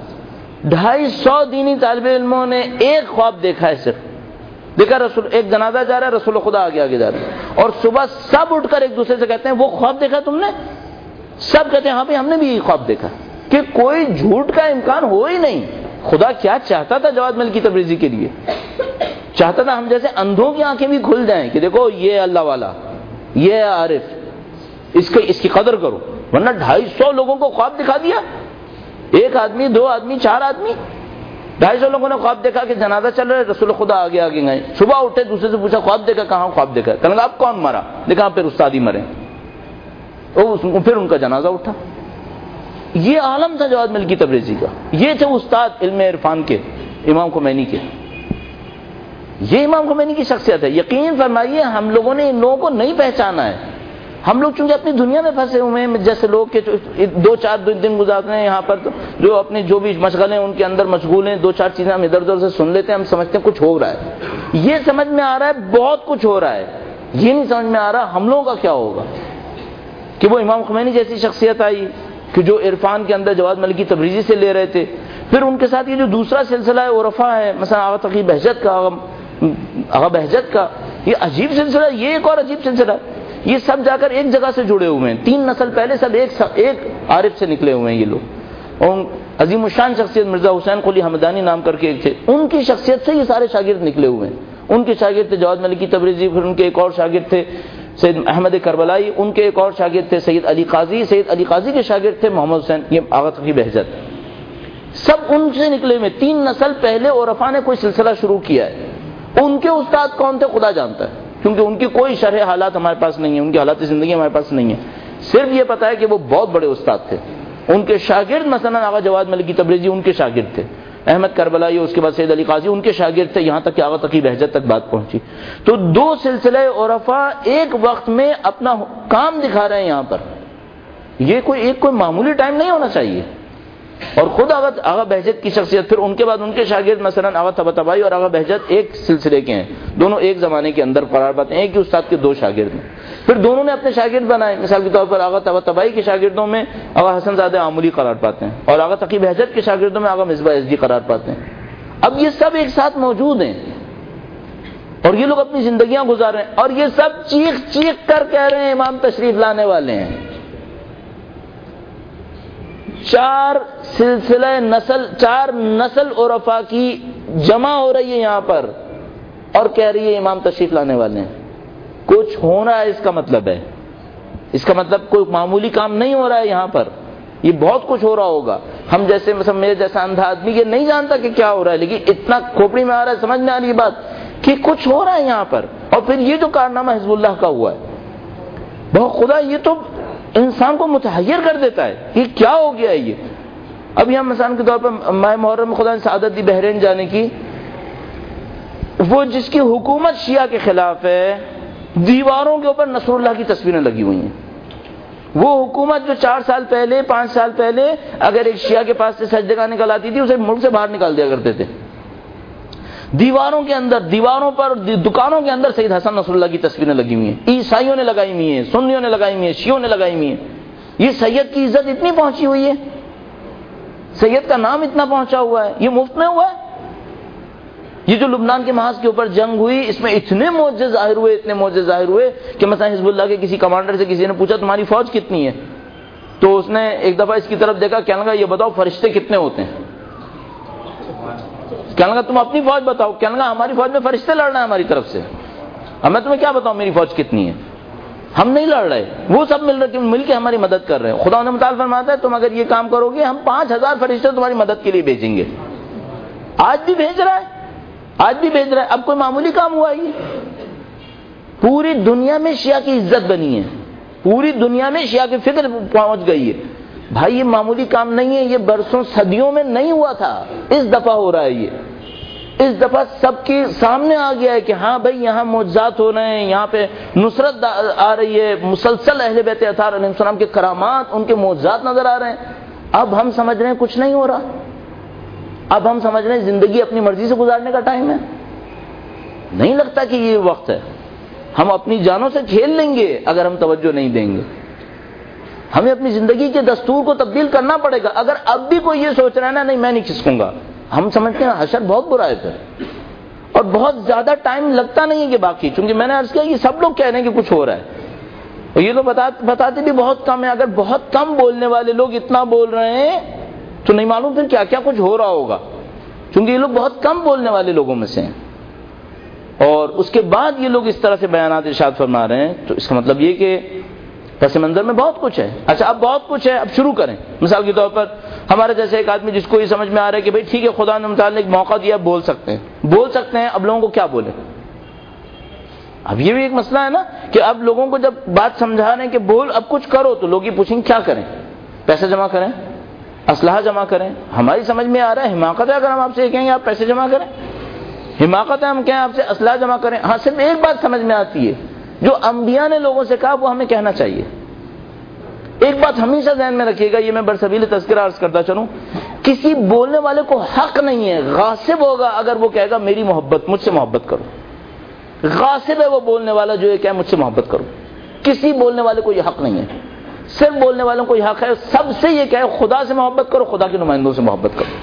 250 دینی طالب علموں نے ایک خواب دیکھا ہے, صرف دیکھا رسول ایک جنازہ جا رہا ہے, رسول خدا آگے آگے جا رہا ہے. اور صبح سب اٹھ کر ایک دوسرے سے کہتے ہیں وہ خواب دیکھا تم نے؟ سب کہتے ہیں ہاں بھائی ہم نے بھی یہی خواب دیکھا. کہ کوئی جھوٹ کا امکان ہو ہی نہیں. خدا کیا چاہتا تھا جواد ملکی تبریزی کے لیے؟ چاہتا تھا ہم جیسے اندھوں کی آنکھیں بھی کھل جائیں کہ دیکھو یہ اللہ والا, یہ عارف, اس کی قدر کرو. ورنہ 250 لوگوں کو خواب دکھا دیا, ایک آدمی, 2 آدمی, 4 آدمی, 250 لوگوں نے خواب دیکھا کہ جنازہ چل رہا ہے, رسول خدا آگے آگے گئے. صبح اٹھے دوسرے سے پوچھا خواب دیکھا؟ کہاں خواب دیکھا؟ کہنے لگا اب کون مرا؟ دیکھا پھر استاد ہی مرے. پھر ان کا جنازہ اٹھا. یہ عالم تھا جواد ملکی تبریزی کا. یہ تھے استاد علم عرفان کے امام خمینی کے. یہ امام خمینی کی شخصیت ہے. یقین فرمائیے ہم لوگوں نے ان لوگوں کو نہیں پہچانا ہے. ہم لوگ چونکہ اپنی دنیا میں پھنسے ہوئے ہیں, جیسے لوگ کے 2-4 دن گزارتے ہیں یہاں پر, تو جو اپنے جو بھی مشغلے ہیں ان کے اندر مشغول ہیں, 2-4 چیزیں ہم ادھر ادھر سے سن لیتے ہیں, ہم سمجھتے ہیں کچھ ہو رہا ہے. یہ سمجھ میں آ رہا ہے بہت کچھ ہو رہا ہے. یہ نہیں سمجھ میں آ رہا ہم لوگوں کا کیا ہوگا. کہ وہ امام خمینی جیسی شخصیت آئی کہ جو عرفان کے اندر جواد ملکی تبریزی سے لے رہے تھے. پھر ان کے ساتھ یہ جو دوسرا سلسلہ ہے عرفا ہے, مثلا آغا تقی بہجت کا, یہ عجیب سلسلہ, یہ ایک اور عجیب سلسلہ. یہ سب جا کر ایک جگہ سے جڑے ہوئے ہیں. 3 نسل پہلے سب ایک عارف سے نکلے ہوئے ہیں یہ لوگ. اور عظیم الشان شخصیت مرزا حسین قلی حمدانی نام کر کے ایک تھے, ان کی شخصیت سے یہ سارے شاگرد نکلے ہوئے ہیں. ان کے شاگرد تھے جواد ملکی تبریزی, پھر ان کے ایک اور شاگرد تھے سید احمد کربلائی, ان کے ایک اور شاگرد تھے سید علی قاضی, سید علی قاضی کے شاگرد تھے محمد حسین, یہ آغا تقی بہجت, سب ان سے نکلے ہوئے. 3 نسل پہلے عرفا نے کوئی سلسلہ شروع کیا ہے. ان کے استاد کون تھے خدا جانتا ہے, کیونکہ ان کی کوئی شرح حالات ہمارے پاس نہیں ہے, ان کی حالات زندگی ہمارے پاس نہیں ہے. صرف یہ پتا ہے کہ وہ بہت بڑے استاد تھے. ان کے شاگرد مثلا آغا جواد ملکی تبریزی ان کے شاگرد تھے, احمد کربلائی, اس کے بعد سید علی قاضی ان کے شاگرد تھے, یہاں تک کہ آغا تقی بہجت تک بات پہنچی. تو 2 سلسلے عرفا ایک وقت میں اپنا کام دکھا رہے ہیں یہاں پر. یہ کوئی معمولی ٹائم نہیں ہونا چاہیے. اور خود آغا بہجت کی شخصیت, پھر ان کے بعد ان کے شاگرد مثلا آغا طباطبائی اور آغا بہجت ایک سلسلے کے ہیں, دونوں ایک زمانے کے اندر قرار پاتے ہیں, ایک ہی استاد کے 2 شاگرد ہیں. پھر دونوں نے اپنے شاگرد بنائے. مثال کے طور پر آغا طباطبائی کے شاگردوں میں آغا حسن زادہ آمولی قرار پاتے ہیں, اور آغا تقی بہجت کے شاگردوں میں آغا مصباح یزدی قرار پاتے ہیں. اب یہ سب ایک ساتھ موجود ہیں اور یہ لوگ اپنی زندگیاں گزار رہے ہیں, اور یہ سب چیخ کر کہہ رہے ہیں امام تشریف لانے والے ہیں. 4 نسل عرفا کی جمع ہو رہی ہے یہاں پر اور کہہ رہی ہے امام تشریف لانے والے ہیں. کچھ ہو رہا ہے, اس کا مطلب ہے, اس کا مطلب کوئی معمولی کام نہیں ہو رہا ہے یہاں پر, یہ بہت کچھ ہو رہا ہوگا. ہم جیسے مثلا میرے جیسا اندھا آدمی یہ نہیں جانتا کہ کیا ہو رہا ہے, لیکن اتنا کھوپڑی میں آ رہا ہے, سمجھ میں آ رہی ہے بات کہ کچھ ہو رہا ہے یہاں پر. اور پھر یہ جو کارنامہ حزب اللہ کا ہوا ہے, بہت خدا, یہ تو انسان کو متحیر کر دیتا ہے کہ کیا ہو گیا ہے یہ. ابھی ہم مثال کے طور پر ماہ محرم میں خدا نے سعادت دی بحرین جانے کی, وہ جس کی حکومت شیعہ کے خلاف ہے, دیواروں کے اوپر نصر اللہ کی تصویریں لگی ہوئی ہیں. وہ حکومت جو 4 سال پہلے 5 سال پہلے اگر ایک شیعہ کے پاس سے سجدگاہ نکل آتی تھی اسے ملک سے باہر نکال دیا کرتے تھے. دیواروں کے اندر, دیواروں پر, دکانوں کے اندر سید حسن نصر اللہ کی تصویریں لگی ہوئی ہیں. عیسائیوں نے لگائی ہوئی ہیں, سنیوں نے لگائی ہوئی ہیں, شیعوں نے لگائی ہوئی ہیں. یہ سید کی عزت اتنی پہنچی ہوئی ہے, سید کا نام اتنا پہنچا ہوا ہے, یہ مفت میں ہوا ہے. یہ جو لبنان کے محاذ کے اوپر جنگ ہوئی, اس میں اتنے معجزے ظاہر ہوئے کہ مثلا حزب اللہ کے کسی کمانڈر سے کسی نے پوچھا تمہاری فوج کتنی ہے, تو اس نے ایک دفعہ اس کی طرف دیکھا, کہنے لگا یہ بتاؤ فرشتے کتنے ہوتے ہیں. کہنے لگا تم اپنی فوج بتاؤ. کہنے لگا ہماری فوج میں فرشتے لڑ رہے ہیں ہماری طرف سے, اب میں تمہیں کیا بتاؤں میری فوج کتنی ہے. ہم نہیں لڑ رہے, وہ سب مل کے ہماری مدد کر رہے ہیں. خدا نے متعال فرماتا ہے تم اگر یہ کام کرو گے ہم 5000 فرشتے تمہاری مدد کے لیے بھیجیں گے. آج بھی بھیج رہا ہے. اب کوئی معمولی کام ہوا ہے. پوری دنیا میں شیعہ کی عزت بنی ہے, پوری دنیا میں شیعہ کی فکر پہنچ گئی ہے. بھائی یہ معمولی کام نہیں ہے, یہ برسوں صدیوں میں نہیں ہوا تھا, اس دفعہ ہو رہا ہے. یہ اس دفعہ سب کے سامنے آ گیا ہے کہ ہاں بھائی یہاں معجزات ہو رہے ہیں, یہاں پہ نصرت آ رہی ہے, مسلسل اہل بیت اطہار علیہ السلام کے کرامات, ان کے معجزات نظر آ رہے ہیں. اب ہم سمجھ رہے ہیں کچھ نہیں ہو رہا, اب ہم سمجھ رہے ہیں زندگی اپنی مرضی سے گزارنے کا ٹائم ہے. نہیں لگتا کہ یہ وقت ہے. ہم اپنی جانوں سے کھیل لیں گے اگر ہم توجہ نہیں دیں گے. ہمیں اپنی زندگی کے دستور کو تبدیل کرنا پڑے گا. اگر اب بھی کوئی یہ سوچ رہا ہے نا نہیں میں نہیں کھسکوں گا, ہم سمجھتے ہیں حشر بہت برا ہے پھر, اور بہت زیادہ ٹائم لگتا نہیں ہے کہ باقی, چونکہ میں نے عرض کیا یہ سب لوگ کہہ رہے ہیں کہ کچھ ہو رہا ہے, اور یہ لوگ بتاتے بھی بہت کم ہے. اگر بہت کم بولنے والے لوگ اتنا بول رہے ہیں تو نہیں معلوم پھر کیا کیا کچھ ہو رہا ہوگا, کیونکہ یہ لوگ بہت کم بولنے والے لوگوں میں سے ہیں. اور اس کے بعد یہ لوگ اس طرح سے بیانات ارشاد فرما رہے ہیں, تو اس کا مطلب یہ کہ پس منظر میں بہت کچھ ہے. اچھا اب بہت کچھ ہے, اب شروع کریں. مثال کے طور پر ہمارے جیسے ایک آدمی جس کو یہ سمجھ میں آ رہا ہے کہ بھئی ٹھیک ہے خدا نے متعال نے ایک موقع دیا, بول سکتے ہیں, اب لوگوں کو کیا بولیں. اب یہ بھی ایک مسئلہ ہے نا کہ اب لوگوں کو جب بات سمجھا رہے ہیں کہ بول اب کچھ کرو, تو لوگ یہ پوچھیں کیا کریں, پیسے جمع کریں, اسلحہ جمع کریں. ہماری سمجھ میں آ رہا ہے حماقت ہے اگر ہم آپ سے یہ کہیں گے آپ پیسے جمع کریں, حماقت ہے ہم کہیں آپ سے اسلحہ جمع کریں. ہاں صرف ایک بات سمجھ میں آتی ہے, جو انبیاء نے لوگوں سے کہا وہ ہمیں کہنا چاہیے. ایک بات ہمیشہ ذہن میں رکھیے گا, یہ میں برسبیل تذکرہ عرض کرتا چلوں, کسی بولنے والے کو حق نہیں ہے, غاصب ہوگا اگر وہ کہے گا میری محبت, مجھ سے محبت کرو. غاصب ہے وہ بولنے والا جو یہ کہے مجھ سے محبت کرو. کسی بولنے والے کو یہ حق نہیں ہے. صرف بولنے والوں کو یہ حق ہے سب سے یہ کہے خدا سے محبت کرو, خدا کے نمائندوں سے محبت کرو.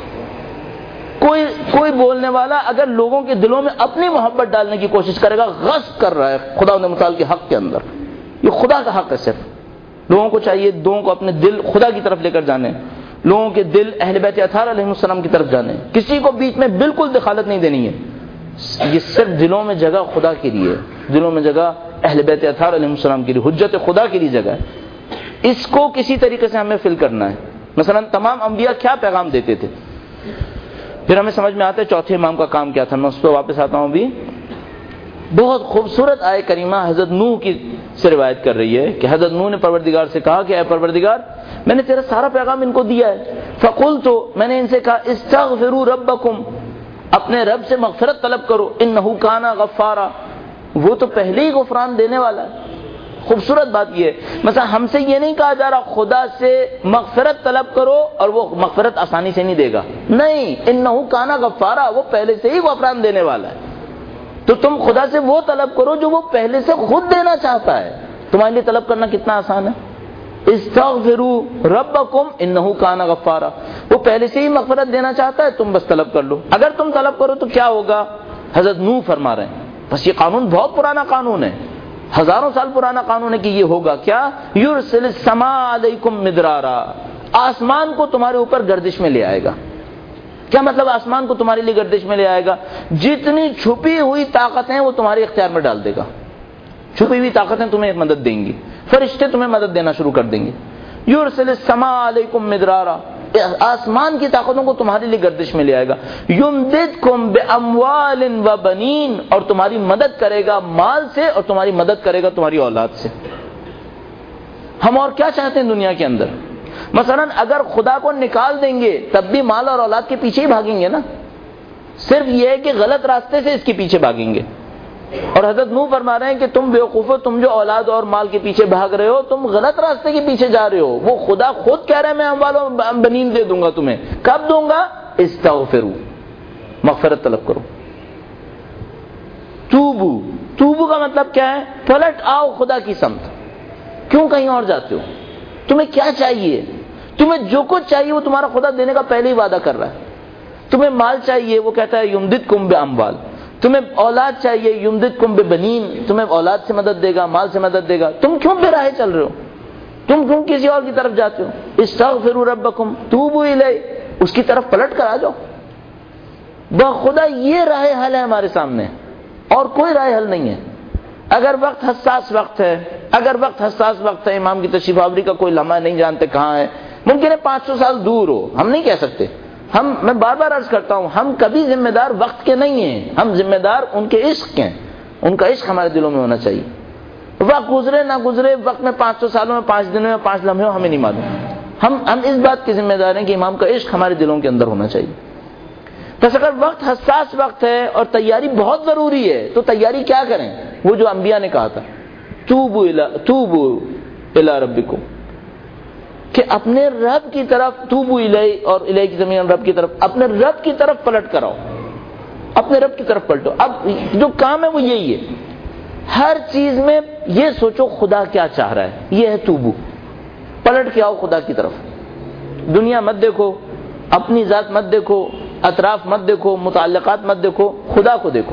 کوئی بولنے والا اگر لوگوں کے دلوں میں اپنی محبت ڈالنے کی کوشش کرے گا غصب کر رہا ہے خدا متعال کے حق کے اندر. یہ خدا کا حق ہے صرف. لوگوں کو چاہیے لوگوں کو اپنے دل خدا کی طرف لے کر جانے, لوگوں کے دل اہل بیت اطہار علیہ السلام کی طرف جانے, کسی کو بیچ میں بالکل دخالت نہیں دینی ہے. یہ صرف دلوں میں جگہ خدا کے لیے, دلوں میں جگہ اہل بیت اطہار علیہ السلام کے لیے, حجت خدا کے لیے جگہ ہے. اس کو کسی طریقے سے ہمیں فل کرنا ہے. مثلا تمام انبیاء کیا پیغام دیتے تھے, پھر ہمیں سمجھ میں آتا ہے چوتھے امام کا کام کیا تھا. میں اس پہ واپس آتا ہوں. بھی بہت خوبصورت آیت کریمہ حضرت نوح کی سے روایت کر رہی ہے کہ حضرت نوح نے پروردگار سے کہا کہ اے پروردگار, میں نے تیرا سارا پیغام ان کو دیا ہے. فقلت, میں نے ان سے کہا استغفروا ربکم, اپنے رب سے مغفرت طلب کرو, انہ کان غفارا, وہ تو پہلے ہی غفران دینے والا ہے. خوبصورت بات یہ ہے, مثلا ہم سے یہ نہیں کہا جا رہا خدا سے مغفرت طلب کرو اور وہ مغفرت آسانی سے نہیں دے گا, نہیں, انہ کان غفارا, وہ پہلے سے ہی غفران دینے والا ہے. تو تم خدا سے وہ طلب کرو جو وہ پہلے سے خود دینا چاہتا ہے. تمہارے لیے طلب کرنا کتنا آسان ہے. استغفروا ربکم انہ کان غفارا, وہ پہلے سے ہی مغفرت دینا چاہتا ہے, تم بس طلب کر لو. اگر تم طلب کرو تو کیا ہوگا, حضرت نوح فرما رہے ہیں. بس یہ قانون بہت پرانا قانون ہے, ہزاروں سال پرانا قانون ہے کہ یہ ہوگا کیا, یرسل السماء علیکم مدرارا, آسمان کو تمہارے اوپر گردش میں لے آئے گا. کیا مطلب آسمان کو تمہارے لیے گردش میں لے آئے گا, جتنی چھپی ہوئی طاقتیں وہ تمہارے اختیار میں ڈال دے گا. چھپی ہوئی طاقتیں تمہیں مدد دیں گی, فرشتے تمہیں مدد دینا شروع کر دیں گے. یرسل السماء علیکم مدرارا, آسمان کی طاقتوں کو تمہارے لیے گردش میں لے آئے گا. یمددکم باموال و بنین, اور تمہاری مدد کرے گا مال سے, اور تمہاری مدد کرے گا تمہاری اولاد سے. ہم اور کیا چاہتے ہیں دنیا کے اندر. مثلا اگر خدا کو نکال دیں گے تب بھی مال اور اولاد کے پیچھے ہی بھاگیں گے نا, صرف یہ ہے کہ غلط راستے سے اس کے پیچھے بھاگیں گے. اور حضرت نوح فرما رہے ہیں کہ تم بیوقوفو, تم جو اولاد اور مال کے پیچھے بھاگ رہے ہو, تم غلط راستے کے پیچھے جا رہے ہو. وہ خدا خود کہہ رہے ہیں میں اموال و بنین دے دوں گا تمہیں. کب دوں گا, استغفروا, مغفرت طلب کرو. توبو, توبو کا مطلب کیا ہے, پلٹ آؤ خدا کی سمت. کیوں کہیں اور جاتے ہو, تمہیں کیا چاہیے, تمہیں جو کچھ چاہیے وہ تمہارا خدا دینے کا پہلے ہی وعدہ کر رہا ہے. تمہیں مال چاہیے, وہ کہتا ہے یمددکم باموال. تمہیں اولاد چاہیے, یمددکم ببنین, تمہیں اولاد سے مدد دے گا, مال سے مدد دے گا. تم کیوں بے راہ چل رہے ہو, تم کیوں کسی اور کی طرف جاتے ہو. استغفروا ربکم توبوا الیہ, اس کی طرف پلٹ کر آ جاؤ. بخدا یہ راہ حل ہے ہمارے سامنے, اور کوئی راہ حل نہیں ہے. اگر وقت حساس وقت ہے, اگر وقت حساس وقت ہے, امام کی تشریف آوری کا کوئی لمحہ نہیں جانتے کہاں ہے, ممکن ہے 500 سال دور ہو, ہم نہیں کہہ سکتے. میں بار بار عرض کرتا ہوں, ہم کبھی ذمہ دار وقت کے نہیں ہیں, ہم ذمہ دار ان کے عشق کے ہیں. ان کا عشق ہمارے دلوں میں ہونا چاہیے. وقت گزرے نہ گزرے, وقت میں 500 سالوں میں 5 دنوں میں 5 لمحے ہو, ہمیں نہیں معلوم. ہم اس بات کے ذمہ دار ہیں کہ امام کا عشق ہمارے دلوں کے اندر ہونا چاہیے. بس اگر وقت حساس وقت ہے اور تیاری بہت ضروری ہے تو تیاری کیا کریں, وہ جو انبیاء نے کہا تھا, توبوا الی ربکم, کہ اپنے رب کی طرف, توبوا الیہ, اور الیہ کی زمین رب کی طرف, اپنے رب کی طرف پلٹ کر آؤ, اپنے رب کی طرف پلٹو. اب جو کام ہے وہ یہی ہے, ہر چیز میں یہ سوچو خدا کیا چاہ رہا ہے, یہ ہے توبو. پلٹ کے آؤ خدا کی طرف. دنیا مت دیکھو, اپنی ذات مت دیکھو, اطراف مت دیکھو, متعلقات مت دیکھو, خدا کو دیکھو.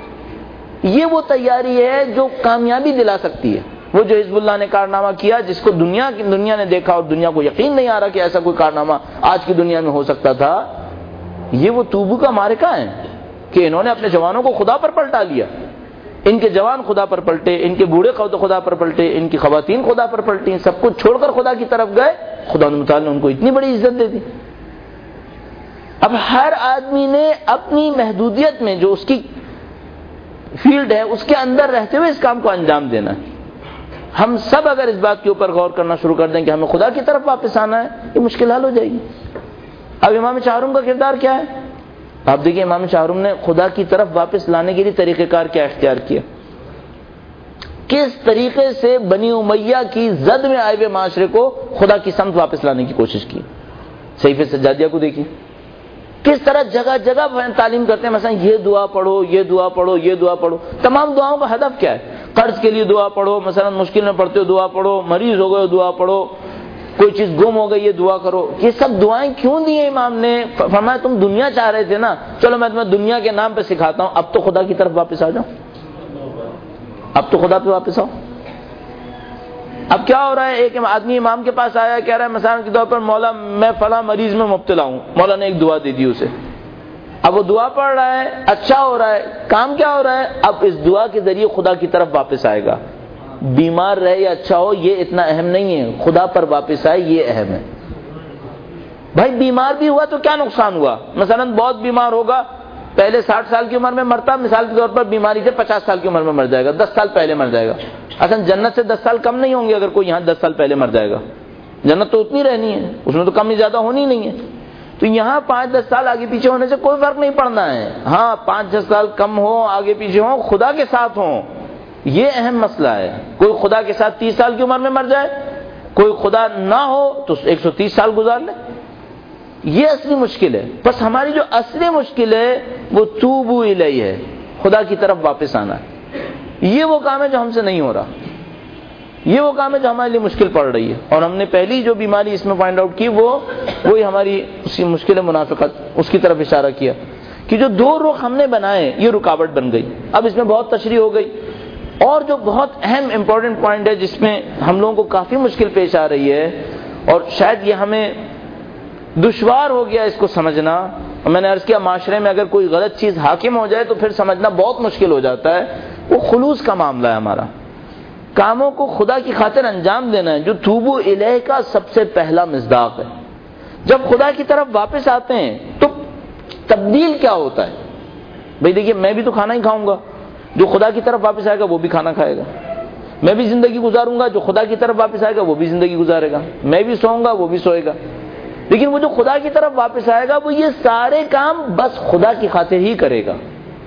یہ وہ تیاری ہے جو کامیابی دلا سکتی ہے. وہ جو حزب اللہ نے کارنامہ کیا, جس کو دنیا نے دیکھا اور دنیا کو یقین نہیں آ رہا کہ ایسا کوئی کارنامہ آج کی دنیا میں ہو سکتا تھا, یہ وہ توبو کا معرکہ ہے کہ انہوں نے اپنے جوانوں کو خدا پر پلٹا لیا. ان کے جوان خدا پر پلٹے, ان کے بوڑھے خدا پر پلٹے, ان کی خواتین خدا پر پلٹیں, سب کچھ چھوڑ کر خدا کی طرف گئے. خدا متعال نے ان کو اتنی بڑی عزت دے دی. اب ہر آدمی نے اپنی محدودیت میں, جو اس کی فیلڈ ہے, اس کے اندر رہتے ہوئے اس کام کو انجام دینا ہے. ہم سب اگر اس بات کے اوپر غور کرنا شروع کر دیں کہ ہمیں خدا کی طرف واپس آنا ہے, یہ مشکل حل ہو جائے گی. اب امام چہارم کا کردار کیا ہے, آپ دیکھیں امام چہارم نے خدا کی طرف واپس لانے کے لیے طریقہ کار کیا اختیار کیا, کس طریقے سے بنی امیہ کی زد میں آئے ہوئے معاشرے کو خدا کی سمت واپس لانے کی کوشش کی. صحیفہ سجادیہ کو دیکھیے, کس طرح جگہ جگہ تعلیم کرتے ہیں, مثلا یہ دعا پڑھو, یہ دعا پڑھو, یہ دعا پڑھو. تمام دعاؤں کا ہدف کیا ہے, قرض کے لیے دعا پڑھو, مثلا مشکل میں پڑھتے ہو دعا پڑھو, مریض ہو گئے ہو دعا پڑھو, کوئی چیز گم ہو گئی یہ دعا کرو. یہ سب دعائیں کیوں دی ہیں امام نے؟ فرمایا تم دنیا چاہ رہے تھے نا, چلو میں تمہیں دنیا کے نام پہ سکھاتا ہوں, اب تو خدا کی طرف واپس آ جاؤ, اب تو خدا پہ واپس آؤ. اب کیا ہو رہا ہے، ایک آدمی امام کے پاس آیا، کہہ رہا ہے مثال کے طور پر مولا میں فلاں مریض میں مبتلا ہوں، مولا نے ایک دعا دے دی اسے، اب وہ دعا پڑھ رہا ہے، اچھا ہو رہا ہے، کام کیا ہو رہا ہے، اب اس دعا کے ذریعے خدا کی طرف واپس آئے گا. بیمار رہے یا اچھا ہو یہ اتنا اہم نہیں ہے، خدا پر واپس آئے یہ اہم ہے. بھائی بیمار بھی ہوا تو کیا نقصان ہوا، مثلا بہت بیمار ہوگا، پہلے 60 سال کی عمر میں مرتا، مثال کے طور پر بیماری سے 50 سال کی عمر میں مر جائے گا، 10 سال پہلے مر جائے گا. اصل جنت سے 10 سال کم نہیں ہوں گے اگر کوئی یہاں 10 سال پہلے مر جائے گا. جنت تو اتنی رہنی ہے، اس میں تو کم ہی زیادہ ہونی نہیں ہے. تو یہاں 5-10 سال آگے پیچھے ہونے سے کوئی فرق نہیں پڑنا ہے. ہاں 5-10 سال کم ہو، آگے پیچھے ہو، خدا کے ساتھ ہوں، یہ اہم مسئلہ ہے. کوئی خدا کے ساتھ 30 سال کی عمر میں مر جائے، کوئی خدا نہ ہو تو 130 سال گزار لے، یہ اصلی مشکل ہے. بس ہماری جو اصلی مشکل ہے وہ توبو الیہ ہے، خدا کی طرف واپس آنا ہے. یہ وہ کام ہے جو ہم سے نہیں ہو رہا، یہ وہ کام ہے جو ہمارے لیے مشکل پڑ رہی ہے. اور ہم نے پہلی جو بیماری اس میں فائنڈ آؤٹ کی وہی ہماری اسی مشکل منافقت، اس کی طرف اشارہ کیا کہ جو 2 رخ ہم نے بنائے یہ رکاوٹ بن گئی. اب اس میں بہت تشریح ہو گئی. اور جو بہت اہم امپورٹنٹ پوائنٹ ہے جس میں ہم لوگوں کو کافی مشکل پیش آ رہی ہے اور شاید یہ ہمیں دشوار ہو گیا اس کو سمجھنا، میں نے عرض کیا معاشرے میں اگر کوئی غلط چیز حاکم ہو جائے تو پھر سمجھنا بہت مشکل ہو جاتا ہے، وہ خلوص کا معاملہ ہے. ہمارا کاموں کو خدا کی خاطر انجام دینا ہے، جو توبو الیہ کا سب سے پہلا مصداق ہے. جب خدا کی طرف واپس آتے ہیں تو تبدیل کیا ہوتا ہے؟ بھئی دیکھیے میں بھی تو کھانا ہی کھاؤں گا، جو خدا کی طرف واپس آئے گا وہ بھی کھانا کھائے گا. میں بھی زندگی گزاروں گا، جو خدا کی طرف واپس آئے گا وہ بھی زندگی گزارے گا. میں بھی سوؤں گا، وہ بھی سوئے گا. لیکن وہ جو خدا کی طرف واپس آئے گا وہ یہ سارے کام بس خدا کی خاطر ہی کرے گا،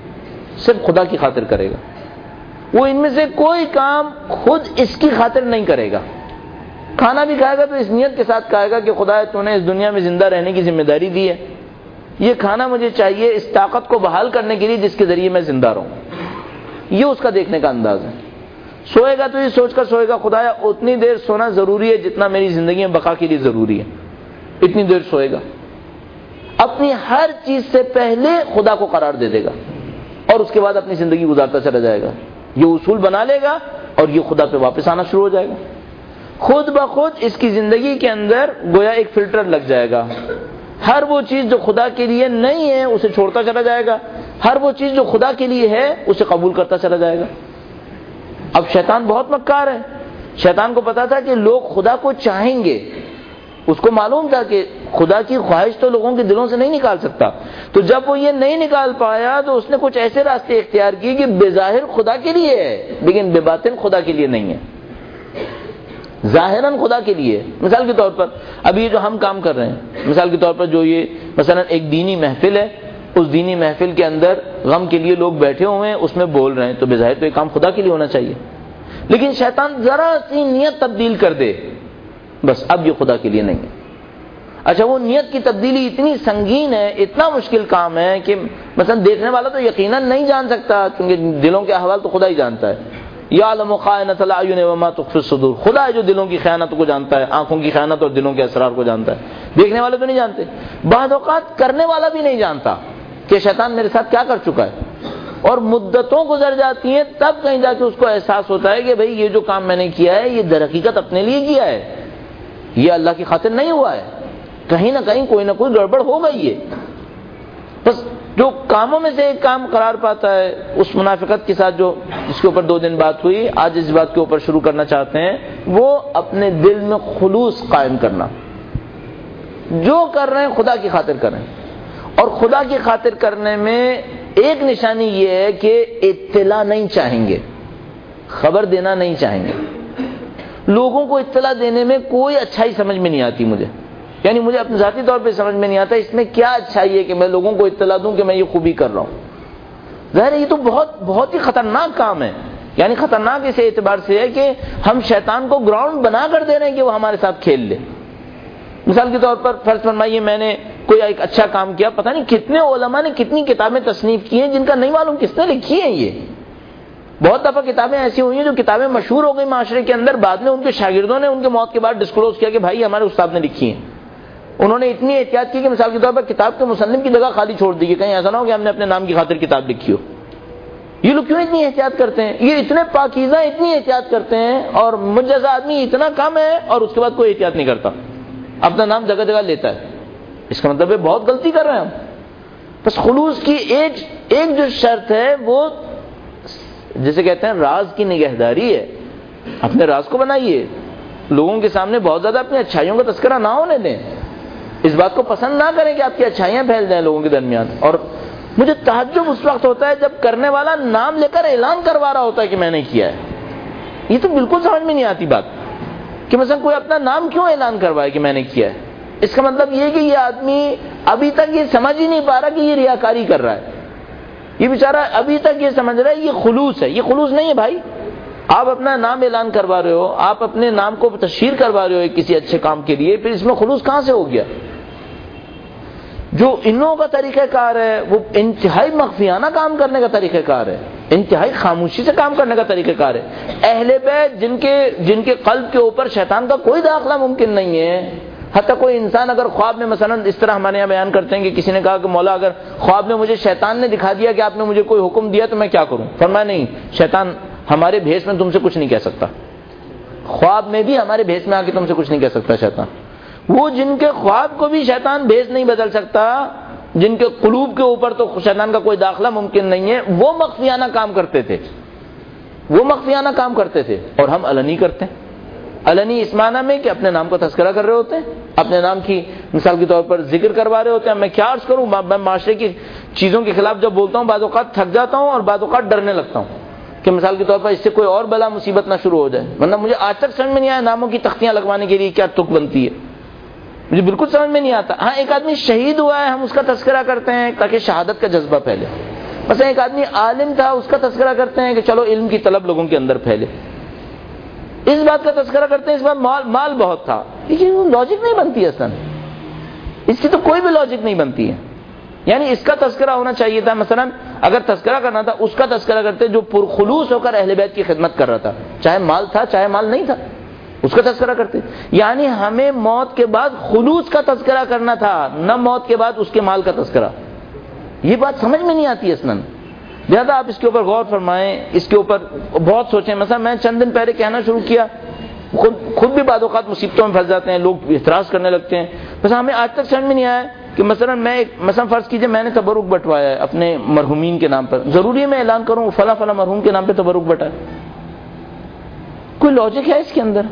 صرف خدا کی خاطر کرے گا. وہ ان میں سے کوئی کام خود اس کی خاطر نہیں کرے گا. کھانا بھی کھائے گا تو اس نیت کے ساتھ کھائے گا کہ خدا تو نے اس دنیا میں زندہ رہنے کی ذمہ داری دی ہے، یہ کھانا مجھے چاہیے اس طاقت کو بحال کرنے کے لیے جس کے ذریعے میں زندہ رہوں. یہ اس کا دیکھنے کا انداز ہے. سوئے گا تو یہ سوچ کر سوئے گا خدایا اتنی دیر سونا ضروری ہے جتنا میری زندگی میں بقا کے لیے ضروری ہے، اتنی دیر سوئے گا. اپنی ہر چیز سے پہلے خدا کو قرار دے دے گا اور اس کے بعد اپنی زندگی گزارتا چلا جائے گا. یہ اصول بنا لے گا اور یہ خدا پہ واپس آنا شروع ہو جائے گا. خود بخود اس کی زندگی کے اندر گویا ایک فلٹر لگ جائے گا. ہر وہ چیز جو خدا کے لیے نہیں ہے اسے چھوڑتا چلا جائے گا، ہر وہ چیز جو خدا کے لیے ہے اسے قبول کرتا چلا جائے گا. اب شیطان بہت مکار ہے. شیطان کو پتا تھا کہ لوگ خدا کو چاہیں گے، اس کو معلوم تھا کہ خدا کی خواہش تو لوگوں کے دلوں سے نہیں نکال سکتا. تو جب وہ یہ نہیں نکال پایا تو اس نے کچھ ایسے راستے اختیار کیے کہ بظاہر خدا کے لیے ہے لیکن بے باطن خدا کے لیے نہیں ہے. ظاہراً خدا کے لیے. مثال کے طور پر اب یہ جو ہم کام کر رہے ہیں، مثال کے طور پر جو یہ مثلا ایک دینی محفل ہے، اس دینی محفل کے اندر غم کے لیے لوگ بیٹھے ہوئے ہیں، اس میں بول رہے ہیں، تو بظاہر تو یہ کام خدا کے لیے ہونا چاہیے. لیکن شیطان ذرا سی نیت تبدیل کر دے، بس اب یہ خدا کے لیے نہیں ہے. اچھا وہ نیت کی تبدیلی اتنی سنگین ہے، اتنا مشکل کام ہے کہ مثلا دیکھنے والا تو یقیناً نہیں جان سکتا، کیونکہ دلوں کے احوال تو خدا ہی جانتا ہے. یعلم خائنۃ الاعین وما تخفی الصدور، خدا ہے جو دلوں کی خیانت کو جانتا ہے، آنکھوں کی خیانت اور دلوں کے اسرار کو جانتا ہے. دیکھنے والے تو نہیں جانتے، بعض اوقات کرنے والا بھی نہیں جانتا کہ شیطان میرے ساتھ کیا کر چکا ہے. اور مدتوں گزر جاتی ہیں تب کہیں جا کے اس کو احساس ہوتا ہے کہ بھئی یہ جو کام میں نے کیا ہے یہ در حقیقت اپنے لیے کیا ہے، یہ اللہ کی خاطر نہیں ہوا ہے، کہیں نہ کہیں کوئی نہ کوئی گڑبڑ ہو گئی ہے. بس جو کاموں میں سے ایک کام قرار پاتا ہے اس منافقت کے ساتھ جو اس کے اوپر 2 دن بات ہوئی، آج اس بات کے اوپر شروع کرنا چاہتے ہیں، وہ اپنے دل میں خلوص قائم کرنا. جو کر رہے ہیں خدا کی خاطر کریں. اور خدا کی خاطر کرنے میں ایک نشانی یہ ہے کہ اطلاع نہیں چاہیں گے، خبر دینا نہیں چاہیں گے. لوگوں کو اطلاع دینے میں کوئی اچھائی سمجھ میں نہیں آتی مجھے، یعنی مجھے اپنے ذاتی طور پہ سمجھ میں نہیں آتا اس میں کیا اچھائی ہے کہ میں لوگوں کو اطلاع دوں کہ میں یہ خوبی کر رہا ہوں. ظاہر ہے یہ تو بہت ہی خطرناک کام ہے. یعنی خطرناک اس اعتبار سے ہے کہ ہم شیطان کو گراؤنڈ بنا کر دے رہے ہیں کہ وہ ہمارے ساتھ کھیل لے. مثال کے طور پر فرض فرمائیے میں نے کوئی ایک اچھا کام کیا، پتہ نہیں کتنے علماء نے کتنی کتابیں تصنیف کی ہیں جن کا نہیں معلوم کس نے لکھی ہیں. یہ بہت دفعہ کتابیں ایسی ہوئی ہیں جو کتابیں مشہور ہو گئی معاشرے کے اندر، بعد میں ان کے شاگردوں نے ان کے موت کے بعد ڈسکلوز کیا کہ بھائی ہمارے استاد نے لکھی ہیں. انہوں نے اتنی احتیاط کی کہ مثال کے طور پر کتاب کے مصنف کی جگہ خالی چھوڑ دی کہ کہیں ایسا نہ ہو کہ ہم نے اپنے نام کی خاطر کتاب لکھی ہو. یہ لوگ کیوں اتنی احتیاط کرتے ہیں؟ یہ اتنے پاکیزہ اتنی احتیاط کرتے ہیں، اور مجھ جیسا آدمی اتنا کم ہے اور اس کے بعد کوئی احتیاط نہیں کرتا، اپنا نام جگہ جگہ لیتا ہے. اس کا مطلب ہے بہت غلطی کر رہے ہیں ہم. بس خلوص کی ایک جو شرط ہے وہ جسے کہتے ہیں راز کی نگہداری ہے. اپنے راز کو بنائیے، لوگوں کے سامنے بہت زیادہ اپنی اچھائیوں کا تذکرہ نہ ہونے دیں، اس بات کو پسند نہ کریں کہ آپ کی اچھائیاں پھیل جائیں لوگوں کے درمیان. اور مجھے تعجب اس وقت ہوتا ہے جب کرنے والا نام لے کر اعلان کروا رہا ہوتا ہے کہ میں نے کیا ہے. یہ تو بالکل سمجھ میں نہیں آتی بات کہ مثلا کوئی اپنا نام کیوں اعلان کروائے کہ میں نے کیا ہے. اس کا مطلب یہ کہ یہ آدمی ابھی تک یہ سمجھ ہی نہیں پا رہا کہ یہ ریاکاری کر رہا ہے. یہ بیچارہ ابھی تک یہ سمجھ رہا ہے یہ خلوص ہے. یہ خلوص نہیں ہے بھائی. آپ اپنا نام اعلان کروا رہے ہو، آپ اپنے نام کو تشہیر کروا رہے ہو کسی اچھے کام کے لیے، پھر اس میں خلوص کہاں سے ہو گیا؟ جو ان لوگوں کا طریقہ کار ہے وہ انتہائی مخفیانہ کام کرنے کا طریقہ کار ہے، انتہائی خاموشی سے کام کرنے کا طریقہ کار ہے. اہل بیت جن کے قلب کے اوپر شیطان کا کوئی داخلہ ممکن نہیں ہے. حتیٰ کوئی انسان اگر خواب میں مثلا اس طرح ہمارے یہاں بیان کرتے ہیں کہ کسی نے کہا کہ مولا اگر خواب میں مجھے شیطان نے دکھا دیا کہ آپ نے مجھے کوئی حکم دیا تو میں کیا کروں؟ فرمایا نہیں، شیطان ہمارے بھیس میں تم سے کچھ نہیں کہہ سکتا. خواب میں بھی ہمارے بھیس میں آ کے تم سے کچھ نہیں کہہ سکتا شیطان. وہ جن کے خواب کو بھی شیطان بھیس نہیں بدل سکتا، جن کے قلوب کے اوپر تو شیطان کا کوئی داخلہ ممکن نہیں ہے، وہ مخفیانہ کام کرتے تھے. وہ مخفیانہ کام کرتے تھے اور ہم علنی کرتے ہیں. علنی اس معنی میں کہ اپنے نام کا تذکرہ کر رہے ہوتے ہیں، اپنے نام کی مثال کے طور پر ذکر کروا رہے ہوتے ہیں. میں کیا عرض کروں، میں معاشرے کی چیزوں کے خلاف جب بولتا ہوں بعض اوقات تھک جاتا ہوں اور بعض اوقات ڈرنے لگتا ہوں کہ مثال کے طور پر اس سے کوئی اور بلا مصیبت نہ شروع ہو جائے. ورنہ مجھے آج تک سمجھ میں نہیں آیا ناموں کی تختیاں لگوانے کے لیے کیا تک بنتی ہے، مجھے بالکل سمجھ میں نہیں آتا. ہاں ایک آدمی شہید ہوا ہے ہم اس کا تذکرہ کرتے ہیں تاکہ شہادت کا جذبہ پھیلے. مثلا ایک آدمی عالم تھا اس کا تذکرہ کرتے ہیں کہ چلو علم کی طلب لوگوں کے اندر پھیلے. اس بات کا تذکرہ کرتے ہیں اس بات مال بہت تھا. لیکن لاجک نہیں بنتی اصلا، اس کی تو کوئی بھی لاجک نہیں بنتی ہے. یعنی اس کا تذکرہ ہونا چاہیے تھا، مثلا اگر تذکرہ کرنا تھا اس کا تذکرہ کرتے جو پرخلوص ہو کر اہل بیت کی خدمت کر رہا تھا، چاہے مال تھا چاہے مال نہیں تھا، اس کا تذکرہ کرتے. یعنی ہمیں موت کے بعد خلوص کا تذکرہ کرنا تھا، نہ موت کے بعد اس کے مال کا تذکرہ. یہ بات سمجھ میں نہیں آتی اصلا. لہذا آپ اس کے اوپر غور فرمائیں، اس کے اوپر بہت سوچیں. مثلا میں چند دن پہلے کہنا شروع کیا، خود بھی بعض اوقات مصیبتوں میں پھنس جاتے ہیں، لوگ اعتراض کرنے لگتے ہیں. بس ہمیں آج تک سمجھ میں نہیں آیا کہ مثلا فرض کیجئے میں نے تبرک بٹوایا ہے اپنے مرحومین کے نام پر، ضروری ہے میں اعلان کروں فلاں فلاں مرحوم کے نام پہ تبرک بٹایا؟ کوئی لاجک ہے اس کے اندر؟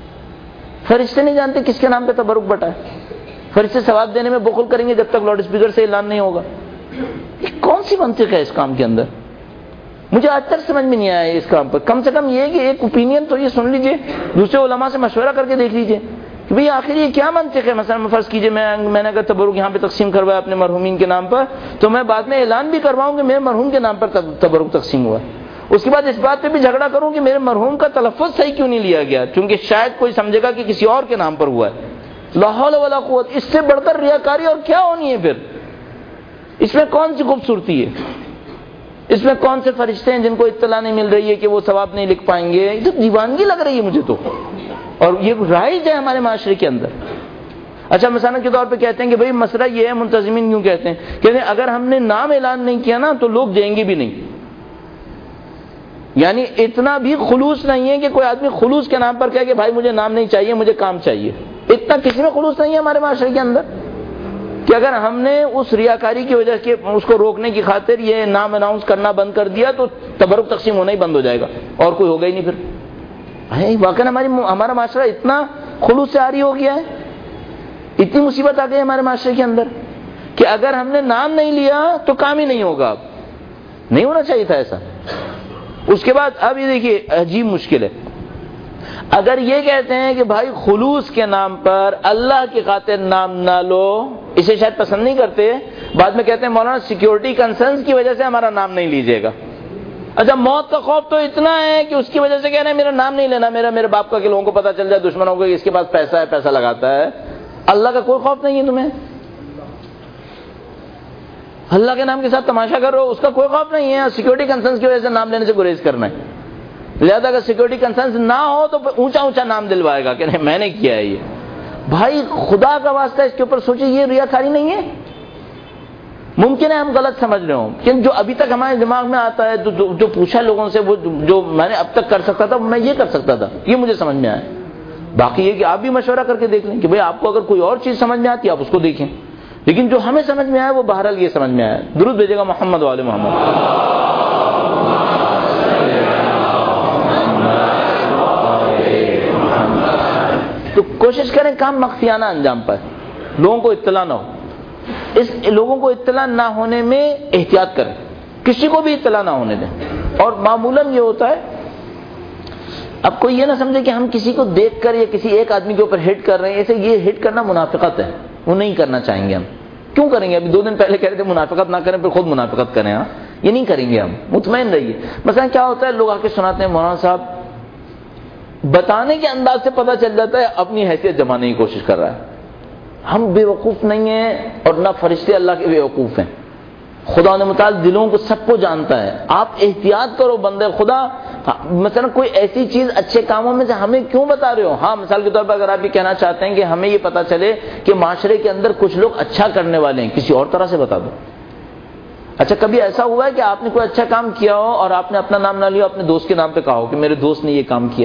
فرشتے نہیں جانتے کس کے نام پہ تبرک بٹائے. فرشتے ثواب دینے میں بخل کریں گے جب تک لاؤڈ اسپیکر سے اعلان نہیں ہوگا. یہ کون سی منطق ہے اس کام کے اندر؟ مجھے آج تک سمجھ میں نہیں آیا اس کام پر. کم سے کم یہ کہ ایک اوپینین تو یہ سن لیجئے، دوسرے علماء سے مشورہ کر کے دیکھ لیجئے کہ بھئی آخر یہ کیا منطق ہے. مثلا فرض کیجئے میں نے اگر تبرک یہاں پہ تقسیم کروایا اپنے مرحومین کے نام پر، تو میں بعد میں اعلان بھی کرواؤں کہ میرے مرحوم کے نام پر تبرک تقسیم ہوا. اس کے بعد اس بات پہ بھی جھگڑا کروں کہ میرے مرحوم کا تلفظ صحیح کیوں نہیں لیا گیا، چونکہ شاید کوئی سمجھے گا کہ کسی اور کے نام پر ہوا ہے. لا حول ولا قوت. اس سے بڑھ کر ریاکاری اور کیا ہونی ہے پھر؟ اس میں کون سی خوبصورتی ہے؟ اس میں کون سے فرشتے ہیں جن کو اطلاع نہیں مل رہی ہے کہ وہ ثواب نہیں لکھ پائیں گے؟ یہ تو دیوانگی لگ رہی ہے مجھے تو، اور یہ رائج ہے ہمارے معاشرے کے اندر. اچھا مثال کے طور پہ کہتے ہیں کہ بھئی مسئلہ یہ ہے، منتظمین کیوں کہتے ہیں کہ اگر ہم نے نام اعلان نہیں کیا نا تو لوگ دیں گے بھی نہیں. یعنی اتنا بھی خلوص نہیں ہے کہ کوئی آدمی خلوص کے نام پر کہے کہ بھائی مجھے نام نہیں چاہیے مجھے کام چاہیے. اتنا کسی میں خلوص نہیں ہے ہمارے معاشرے کے اندر کہ اگر ہم نے اس ریاکاری کی وجہ سے اس کو روکنے کی خاطر یہ نام اناؤنس کرنا بند کر دیا تو تبرک تقسیم ہونا ہی بند ہو جائے گا اور کوئی ہوگا ہی نہیں. پھر واقعا ہمارا معاشرہ اتنا خلوص سے عاری ہو گیا ہے، اتنی مصیبت آ گئی ہمارے معاشرے کے اندر کہ اگر ہم نے نام نہیں لیا تو کام ہی نہیں ہوگا. اب نہیں ہونا چاہیے تھا ایسا. اس کے بعد اب یہ دیکھیے عجیب مشکل ہے. اگر یہ کہتے ہیں کہ بھائی خلوص کے نام پر اللہ کی خاطر نام نہ لو، اسے شاید پسند نہیں کرتے، بعد میں کہتے ہیں مولانا سیکیورٹی کنسرنز کی وجہ سے ہمارا نام نہیں لیجیے گا. اچھا موت کا خوف تو اتنا ہے کہ اس کی وجہ سے کہہ رہے ہیں میرا نام نہیں لینا، میرے باپ کا کہ لوگوں کو پتا چل جائے دشمنوں کو کہ اس کے پاس پیسہ ہے، پیسہ لگاتا ہے. اللہ کا کوئی خوف نہیں ہے تمہیں؟ اللہ کے نام کے ساتھ تماشا کرو، اس کا کوئی خوف نہیں ہے. سیکیورٹی کنسرنز کی وجہ سے نام لینے سے گریز کرنا ہے. لہذا اگر سیکیورٹی کنسرنز نہ ہو تو اونچا اونچا نام دلوائے گا کہ نہیں میں نے کیا ہے. یہ بھائی خدا کا واسطہ اس کے اوپر سوچے، یہ ریاکاری نہیں ہے؟ ممکن ہے ہم غلط سمجھ رہے ہوں، لیکن جو ابھی تک ہمارے دماغ میں آتا ہے جو پوچھا لوگوں سے، وہ جو میں نے اب تک کر سکتا تھا میں یہ کر سکتا تھا، یہ مجھے سمجھ میں آیا۔ باقی یہ کہ آپ بھی مشورہ کر کے دیکھ لیں کہ بھئی آپ کو اگر کوئی اور چیز سمجھ میں آتی ہے آپ اس کو دیکھیں، لیکن جو ہمیں سمجھ میں آیا وہ بہرحال یہ سمجھ میں آیا۔ درود بھیجے گا محمد وآل محمد۔ تو کوشش کریں کام مخفیانہ انجام پائے، لوگوں کو اطلاع نہ ہو۔ اس لوگوں کو اطلاع نہ ہونے میں احتیاط کریں، کسی کو بھی اطلاع نہ ہونے دیں۔ اور معمولاً یہ ہوتا ہے، اب کوئی یہ نہ سمجھے کہ ہم کسی کو دیکھ کر یا کسی ایک آدمی کے اوپر ہٹ کر رہے ہیں، ایسے یہ ہٹ کرنا منافقت ہے، وہ نہیں کرنا چاہیں گے ہم۔ کیوں کریں گے؟ ابھی 2 دن پہلے کہہ رہے تھے منافقت نہ کریں، پھر خود منافقت کریں۔ ہاں یہ نہیں کریں گے ہم، مطمئن رہیے۔ مثلا کیا ہوتا ہے، لوگ آ کے سناتے ہیں مولانا صاحب، بتانے کے انداز سے پتہ چل جاتا ہے اپنی حیثیت جمانے کی کوشش کر رہا ہے۔ ہم بے وقوف نہیں ہیں اور نہ فرشتے اللہ کے بے وقوف ہیں۔ خدا نے متعال دلوں کو سب کو جانتا ہے۔ آپ احتیاط کرو بندے خدا۔ مثلا کوئی ایسی چیز اچھے کاموں میں سے ہمیں کیوں بتا رہے ہو؟ ہاں مثال کے طور پر اگر آپ یہ کہنا چاہتے ہیں کہ ہمیں یہ پتا چلے کہ معاشرے کے اندر کچھ لوگ اچھا کرنے والے ہیں، کسی اور طرح سے بتا دو۔ اچھا کبھی ایسا ہوا ہے کہ آپ نے کوئی اچھا کام کیا ہو اور آپ نے اپنا نام نہ لیا، اپنے دوست کے نام پہ کہا ہو کہ میرے دوست نے یہ کام کیا؟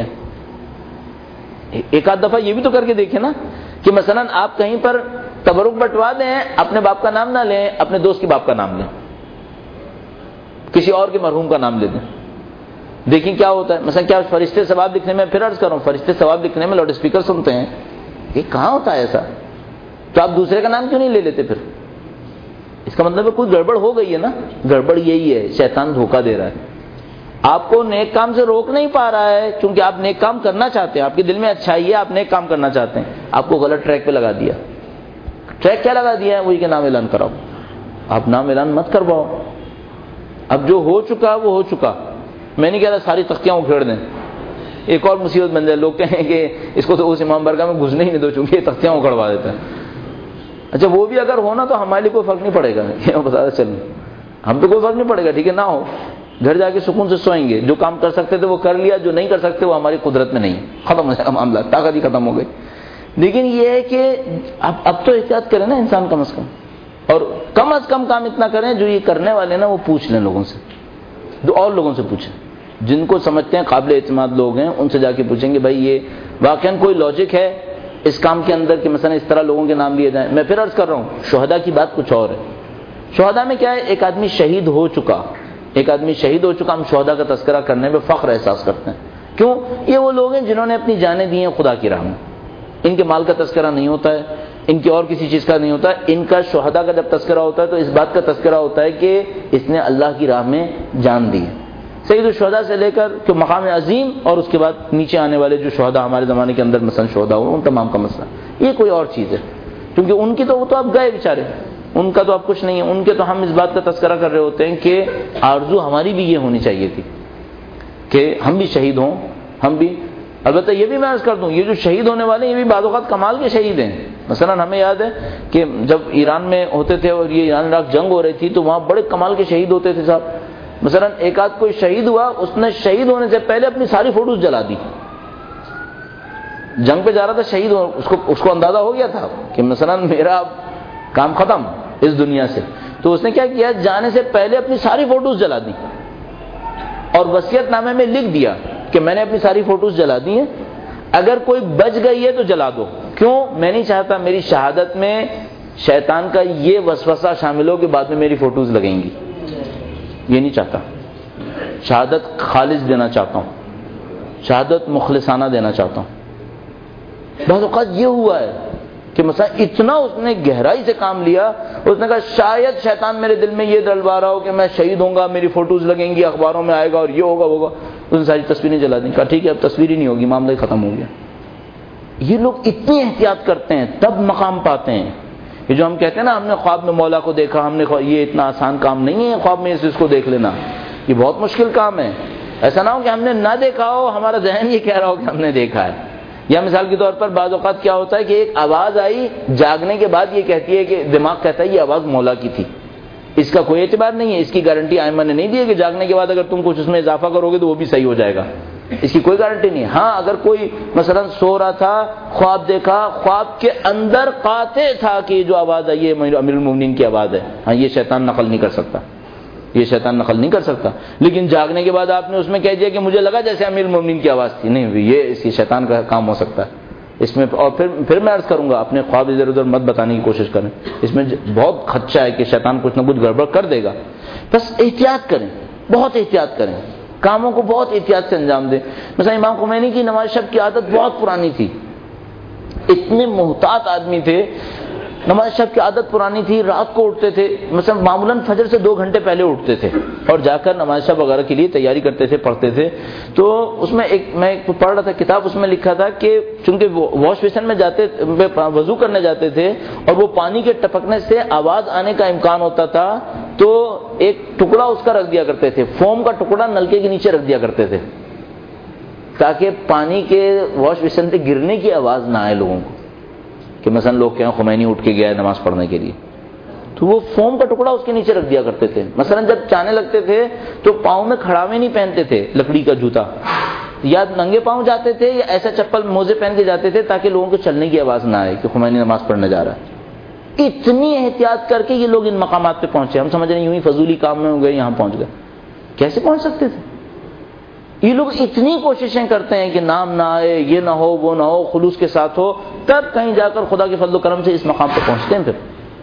ایک آدھ دفعہ یہ بھی تو کر کے دیکھیں نا کہ مثلا آپ کہیں پر تبرک بٹوا دیں، اپنے باپ کا نام نہ لیں، اپنے دوست کے باپ کا نام لیں، کسی اور کے مرحوم کا نام لے دیں، دیکھیں کیا ہوتا ہے۔ مثلا کیا فرشتے ثواب لکھنے میں، پھر عرض کروں، فرشتے ثواب لکھنے میں لاؤڈ اسپیکر سنتے ہیں؟ یہ کہاں ہوتا ہے ایسا؟ تو آپ دوسرے کا نام کیوں نہیں لے لیتے پھر؟ اس کا مطلب ہے کوئی گڑبڑ ہو گئی ہے نا۔ گڑبڑ یہی ہے، شیطان دھوکہ دے رہا ہے، آپ کو نیک کام سے روک نہیں پا رہا ہے، کیونکہ آپ نیک کام کرنا چاہتے ہیں، آپ کے دل میں اچھائی ہے، آپ نیک کام کرنا چاہتے ہیں، آپ کو غلط ٹریک پہ لگا دیا۔ ٹریک کیا لگا دیا ہے؟ وہی کہ نام اعلان کراؤ۔ آپ نام اعلان مت کرواؤ، اب جو ہو چکا وہ ہو چکا۔ میں نہیں کہہ رہا ساری تختیاں اکھیڑ دیں، ایک اور مصیبت بن جائے، لوگ کہیں کہ اس کو تو اس امام برگاہ میں گھسنے ہی نہیں دو چونکہ یہ تختیاں اکھڑوا دیتا ہے۔ اچھا وہ بھی اگر ہونا تو ہمارے لیے کوئی فرق نہیں پڑے گا، بتا چل ہم تو کوئی فرق نہیں پڑے گا، ٹھیک ہے، نہ ہو، گھر جا کے سکون سے سوئیں گے، جو کام کر سکتے تھے وہ کر لیا، جو نہیں کر سکتے وہ ہماری قدرت میں نہیں، ختم ہو جائے معاملہ، طاقت ہی ختم ہو گئی۔ لیکن یہ ہے کہ اب تو احتیاط کریں نا انسان کم از کم، اور کم از کم کام اتنا کریں جو یہ کرنے والے نا وہ پوچھ لیں لوگوں سے، اور لوگوں سے پوچھیں جن کو سمجھتے ہیں قابل اعتماد لوگ ہیں، ان سے جا کے پوچھیں گے بھائی یہ واقعاً کوئی لاجک ہے اس کام کے اندر کہ مثلا اس طرح لوگوں کے نام لیے جائیں۔ میں پھر عرض کر رہا ہوں، شہداء کی بات کچھ اور ہے۔ شہداء میں کیا ہے، ایک آدمی شہید ہو چکا، ہم شہداء کا تذکرہ کرنے میں فخر احساس کرتے ہیں۔ کیوں؟ یہ وہ لوگ ہیں جنہوں نے اپنی جانیں دی ہیں خدا کی راہ میں، ان کے مال کا تذکرہ نہیں ہوتا ہے، ان کی اور کسی چیز کا نہیں ہوتا ہے، ان کا شہداء کا جب تذکرہ ہوتا ہے تو اس بات کا تذکرہ ہوتا ہے کہ اس نے اللہ کی راہ میں جان دی ہے۔ سید الشہداء سے لے کر کہ مقام عظیم اور اس کے بعد نیچے آنے والے جو شہداء ہمارے زمانے کے اندر مثلا شہداء ہو، ان تمام کا مسئلہ یہ کوئی اور چیز ہے، کیونکہ ان کی تو وہ تو اب گئے بیچارے، ان کا تو اب کچھ نہیں ہے، ان کے تو ہم اس بات کا تذکرہ کر رہے ہوتے ہیں کہ آرزو ہماری بھی یہ ہونی چاہیے تھی کہ ہم بھی شہید ہوں، ہم بھی۔ البتہ یہ بھی میں عرض کر دوں، یہ جو شہید ہونے والے ہیں یہ بھی بعض اوقات کمال کے شہید ہیں۔ مثلا ہمیں یاد ہے کہ جب ایران میں ہوتے تھے اور یہ ایران عراق جنگ ہو رہی تھی تو وہاں بڑے کمال کے شہید ہوتے تھے صاحب۔ مثلا ایک آدھ کوئی شہید ہوا، اس نے شہید ہونے سے پہلے اپنی ساری فوٹوز جلا دی، جنگ پہ جا رہا تھا شہید ہو، اس کو اندازہ ہو گیا تھا کہ مثلا میرا کام ختم اس دنیا سے، تو اس نے کیا کیا، جانے سے پہلے اپنی ساری فوٹوز جلا دی اور وصیت نامے میں لکھ دیا کہ میں نے اپنی ساری فوٹوز جلا دی ہیں، اگر کوئی بچ گئی ہے تو جلا دو، کیوں؟ میں نہیں چاہتا میری شہادت میں شیطان کا یہ وسوسہ شامل ہو کہ بعد میں میری فوٹوز لگیں گی، یہ نہیں چاہتا۔ شہادت خالص دینا چاہتا ہوں، شہادت مخلصانہ دینا چاہتا ہوں۔ بعض اوقات یہ ہوا ہے کہ مثلا اتنا اس نے گہرائی سے کام لیا، اس نے کہا شاید شیطان میرے دل میں یہ ڈلوا رہا ہو کہ میں شہید ہوں گا، میری فوٹوز لگیں گی، اخباروں میں آئے گا اور یہ ہوگا وہ ہوگا، اس نے ساری تصویریں جلا دیں، کہا ٹھیک ہے اب تصویر ہی نہیں ہوگی، معاملہ ہی ختم ہو گیا۔ یہ لوگ اتنی احتیاط کرتے ہیں تب مقام پاتے ہیں۔ یہ جو ہم کہتے ہیں نا ہم نے خواب میں مولا کو دیکھا، ہم نے یہ اتنا آسان کام نہیں ہے خواب میں اس کو دیکھ لینا، یہ بہت مشکل کام ہے۔ ایسا نہ ہو کہ ہم نے نہ دیکھا ہو، ہمارا ذہن یہ کہہ رہا ہو کہ ہم نے دیکھا ہے۔ یا مثال کے طور پر بعض اوقات کیا ہوتا ہے کہ ایک آواز آئی جاگنے کے بعد، یہ کہتی ہے کہ دماغ کہتا ہے یہ آواز مولا کی تھی، اس کا کوئی اعتبار نہیں ہے، اس کی گارنٹی ائمہ نے نہیں دی ہے کہ جاگنے کے بعد اگر تم کچھ اس میں اضافہ کرو گے تو وہ بھی صحیح ہو جائے گا۔ اس کی کوئی گارنٹی نہیں. ہاں اگر کوئی مثلا سو رہا تھا، خواب دیکھا، خواب کے اندر قاطع تھا کہ جو آواز آئی ہے امیر المومنین کی آواز ہے، ہاں یہ شیطان نقل نہیں کر سکتا، یہ شیطان نقل نہیں کر سکتا. لیکن جاگنے کے بعد آپ نے اس میں کہہ دیا کہ مجھے لگا جیسے امیر المومنین کی آواز تھی، نہیں یہ اس کی شیطان کا کام ہو سکتا ہے اس میں. اور پھر میں عرض کروں گا اپنے خواب ادھر ادھر مت بتانے کی کوشش کریں، اس میں بہت خدشہ ہے کہ شیطان کچھ نہ کچھ گڑبڑ کر دے گا. بس احتیاط کریں، بہت احتیاط کریں، کاموں کو بہت احتیاط سے انجام دیں. مثلا امام خمینی کی نماز شب کی عادت بہت پرانی تھی، اتنے محتاط آدمی تھے، نماز شب کی عادت پرانی تھی. رات کو اٹھتے تھے، مثلا معمولاً فجر سے 2 گھنٹے پہلے اٹھتے تھے اور جا کر نماز شب وغیرہ کے لیے تیاری کرتے تھے، پڑھتے تھے. تو اس میں میں پڑھ رہا تھا کتاب، اس میں لکھا تھا کہ چونکہ واش بیسن میں جاتے، وضو کرنے جاتے تھے اور وہ پانی کے ٹپکنے سے آواز آنے کا امکان ہوتا تھا، تو ایک ٹکڑا اس کا رکھ دیا کرتے تھے، فوم کا ٹکڑا نلکے کے نیچے رکھ دیا کرتے تھے تاکہ پانی کے واش بیسن سے گرنے کی آواز نہ آئے لوگوں کو، کہ مثلا لوگ کہیں خمینی اٹھ کے گیا ہے نماز پڑھنے کے لیے، تو وہ فوم کا ٹکڑا اس کے نیچے رکھ دیا کرتے تھے. مثلا جب چانے لگتے تھے تو پاؤں میں کھڑاوے نہیں پہنتے تھے، لکڑی کا جوتا، یا ننگے پاؤں جاتے تھے یا ایسا چپل موزے پہن کے جاتے تھے تاکہ لوگوں کو چلنے کی آواز نہ آئے کہ خمینی نماز پڑھنے جا رہا ہے. اتنی احتیاط کر کے یہ لوگ ان مقامات پہ پہنچے. ہم سمجھ رہے ہیں یوں ہی فضولی کام میں ہو گئے، یہاں پہنچ گئے. کیسے پہنچ سکتے تھے؟ یہ لوگ اتنی کوششیں کرتے ہیں کہ نام نہ آئے، یہ نہ ہو، وہ نہ ہو، خلوص کے ساتھ ہو، تب کہیں جا کر خدا کے فضل و کرم سے اس مقام پہ پہنچتے ہیں. پھر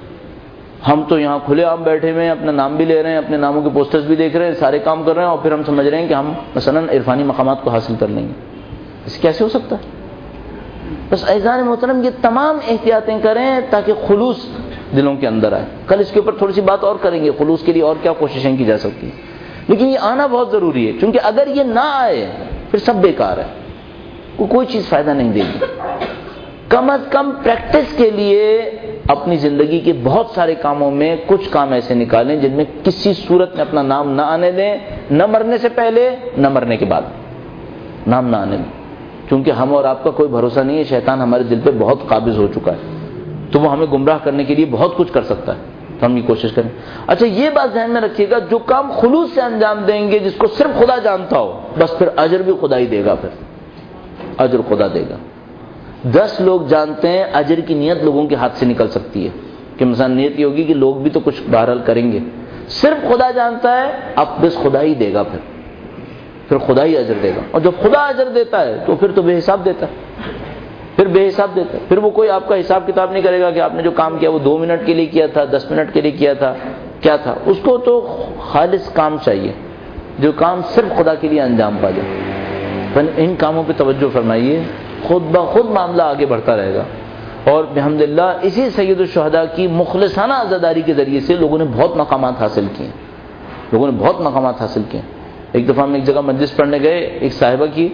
ہم تو یہاں کھلے عام بیٹھے ہوئے ہیں، اپنا نام بھی لے رہے ہیں، اپنے ناموں کے پوسٹرز بھی دیکھ رہے ہیں، سارے کام کر رہے ہیں، اور پھر ہم سمجھ رہے ہیں کہ ہم مثلا عرفانی مقامات کو حاصل کر لیں گے. اس کیسے ہو سکتا ہے؟ بس عزیزان محترم، یہ تمام احتیاطیں کریں تاکہ خلوص دلوں کے اندر آئے. کل اس کے اوپر تھوڑی سی بات اور کریں گے، خلوص کے لیے اور کیا کوششیں کی جا سکتی ہیں. لیکن یہ آنا بہت ضروری ہے، کیونکہ اگر یہ نہ آئے پھر سب بیکار ہے، کوئی چیز فائدہ نہیں دے گی. کم از کم پریکٹس کے لیے اپنی زندگی کے بہت سارے کاموں میں کچھ کام ایسے نکالیں جن میں کسی صورت میں اپنا نام نہ آنے دیں، نہ مرنے سے پہلے نہ مرنے کے بعد نام نہ آنے دیں. کیونکہ ہم اور آپ کا کوئی بھروسہ نہیں ہے، شیطان ہمارے دل پہ بہت قابض ہو چکا ہے، تو وہ ہمیں گمراہ کرنے کے لیے بہت کچھ کر سکتا ہے. تو ہم یہ کوشش کریں. اچھا یہ بات ذہن میں رکھیے گا، جو کام خلوص سے انجام دیں گے، جس کو صرف خدا جانتا ہو، بس پھر اجر بھی خدا ہی دے گا. پھر اجر خدا دے گا. 10 لوگ جانتے ہیں، اجر کی نیت لوگوں کے ہاتھ سے نکل سکتی ہے کہ مثلا نیت یہ ہوگی کہ لوگ بھی تو کچھ بہرحال کریں گے. صرف خدا جانتا ہے، اب بس خدا ہی دے گا. پھر خدا ہی اجر دے گا. اور جب خدا اجر دیتا ہے تو پھر تو بے حساب دیتا ہے، پھر بے حساب دیتا ہے. پھر وہ کوئی آپ کا حساب کتاب نہیں کرے گا کہ آپ نے جو کام کیا وہ 2 منٹ کے لیے کیا تھا، 10 منٹ کے لیے کیا تھا، کیا تھا. اس کو تو خالص کام چاہیے، جو کام صرف خدا کے لیے انجام پا جائے. ان کاموں پہ توجہ فرمائیے، خود بخود معاملہ آگے بڑھتا رہے گا. اور الحمدللہ اسی سید الشہداء کی مخلصانہ عزاداری کے ذریعے سے لوگوں نے بہت مقامات حاصل کیے، لوگوں نے بہت مقامات حاصل کیے. ایک دفعہ ہم ایک جگہ مجلس پڑھنے گئے ایک صاحبہ کی،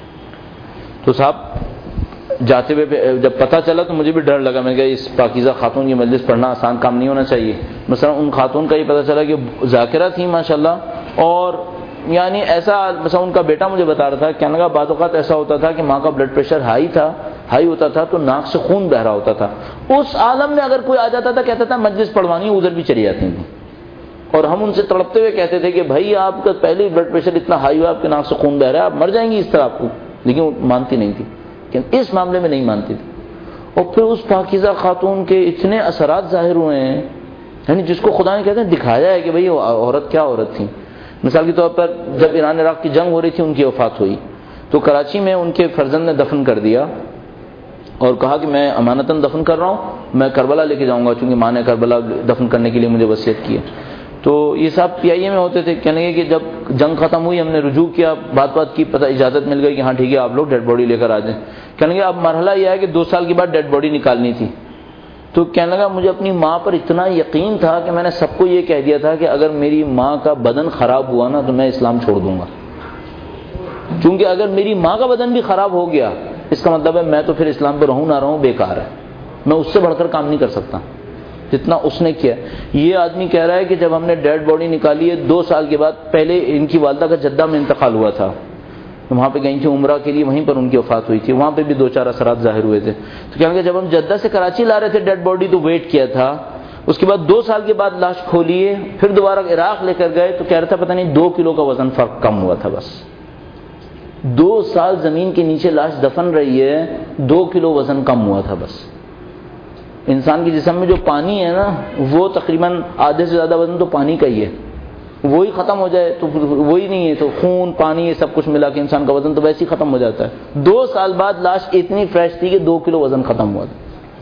تو صاحب جاتے ہوئے جب پتہ چلا تو مجھے بھی ڈر لگا. میں نے کہا اس پاکیزہ خاتون کی مجلس پڑھنا آسان کام نہیں ہونا چاہیے. مثلا ان خاتون کا یہ پتہ چلا کہ ذاکرہ تھیں ماشاءاللہ، اور یعنی ایسا مثلا ان کا بیٹا مجھے بتا رہا تھا، کہنے لگا بعض اوقات ایسا ہوتا تھا کہ ماں کا بلڈ پریشر ہائی ہوتا تھا تو ناک سے خون بہ رہا ہوتا تھا. اس عالم میں اگر کوئی آ جاتا تھا کہتا تھا مجلس پڑھوانی، ادھر بھی چلی جاتی تھیں. اور ہم ان سے تڑپتے ہوئے کہتے تھے کہ بھائی آپ کا پہلے ہی بلڈ پریشر اتنا ہائی ہوا، آپ کے ناک سے خون بہ رہا ہے، آپ مر جائیں گی اس طرح آپ کو. لیکن وہ مانتی نہیں تھی، کہ اس معاملے میں نہیں مانتی تھی. اور پھر اس پاکیزہ خاتون کے اتنے اثرات ظاہر ہوئے ہیں، یعنی جس کو خدا نے کہتے ہیں دکھایا ہے کہ بھئی وہ عورت کیا عورت تھی. مثال کے طور پر جب ایران عراق کی جنگ ہو رہی تھی، ان کی وفات ہوئی تو کراچی میں ان کے فرزند نے دفن کر دیا اور کہا کہ میں امانتاً دفن کر رہا ہوں، میں کربلا لے کے جاؤں گا، چونکہ ماں نے کربلا دفن کرنے کے لیے مجھے وصیت کی ہے. تو یہ صاحب PIA میں ہوتے تھے، کہنے لگے کہ جب جنگ ختم ہوئی ہم نے رجوع کیا، بات کی، پتہ اجازت مل گئی کہ ہاں ٹھیک ہے آپ لوگ ڈیڈ باڈی لے کر آ جائیں. کہنے لگے اب مرحلہ یہ ہے کہ 2 سال کے بعد ڈیڈ باڈی نکالنی تھی. تو کہنے لگا مجھے اپنی ماں پر اتنا یقین تھا کہ میں نے سب کو یہ کہہ دیا تھا کہ اگر میری ماں کا بدن خراب ہوا نا تو میں اسلام چھوڑ دوں گا، کیونکہ اگر میری ماں کا بدن بھی خراب ہو گیا اس کا مطلب ہے میں تو پھر اسلام پہ رہوں نہ رہوں بیکار ہے، میں اس سے بڑھ کر کام نہیں کر سکتا جتنا اس نے کیا. یہ آدمی کہہ رہا ہے کہ جب ہم نے ڈیڈ باڈی نکالی ہے 2 سال کے بعد، پہلے ان کی والدہ کا جدہ میں انتقال ہوا تھا، وہاں پہ گئی تھی عمرہ کے لیے، وہیں پر ان کی وفات ہوئی تھی، وہاں پہ بھی 2-4 اثرات ظاہر ہوئے تھے. تو کہیں گے جب ہم جدہ سے کراچی لا رہے تھے ڈیڈ باڈی تو ویٹ کیا تھا، اس کے بعد 2 سال کے بعد لاش کھولیے، پھر دوبارہ عراق لے کر گئے تو کہہ رہا تھا پتہ نہیں 2 کلو کا وزن فرق کم ہوا تھا بس. 2 سال زمین کے نیچے لاش دفن رہی ہے, 2 کلو وزن کم ہوا تھا بس. انسان کے جسم میں جو پانی ہے نا وہ تقریباً آدھے سے زیادہ وزن تو پانی کا ہی ہے, وہی ختم ہو جائے تو وہی نہیں ہے, تو خون پانی یہ سب کچھ ملا کے انسان کا وزن تو ویسے ہی ختم ہو جاتا ہے. 2 سال بعد لاش اتنی فریش تھی کہ 2 کلو وزن ختم ہوا تھا.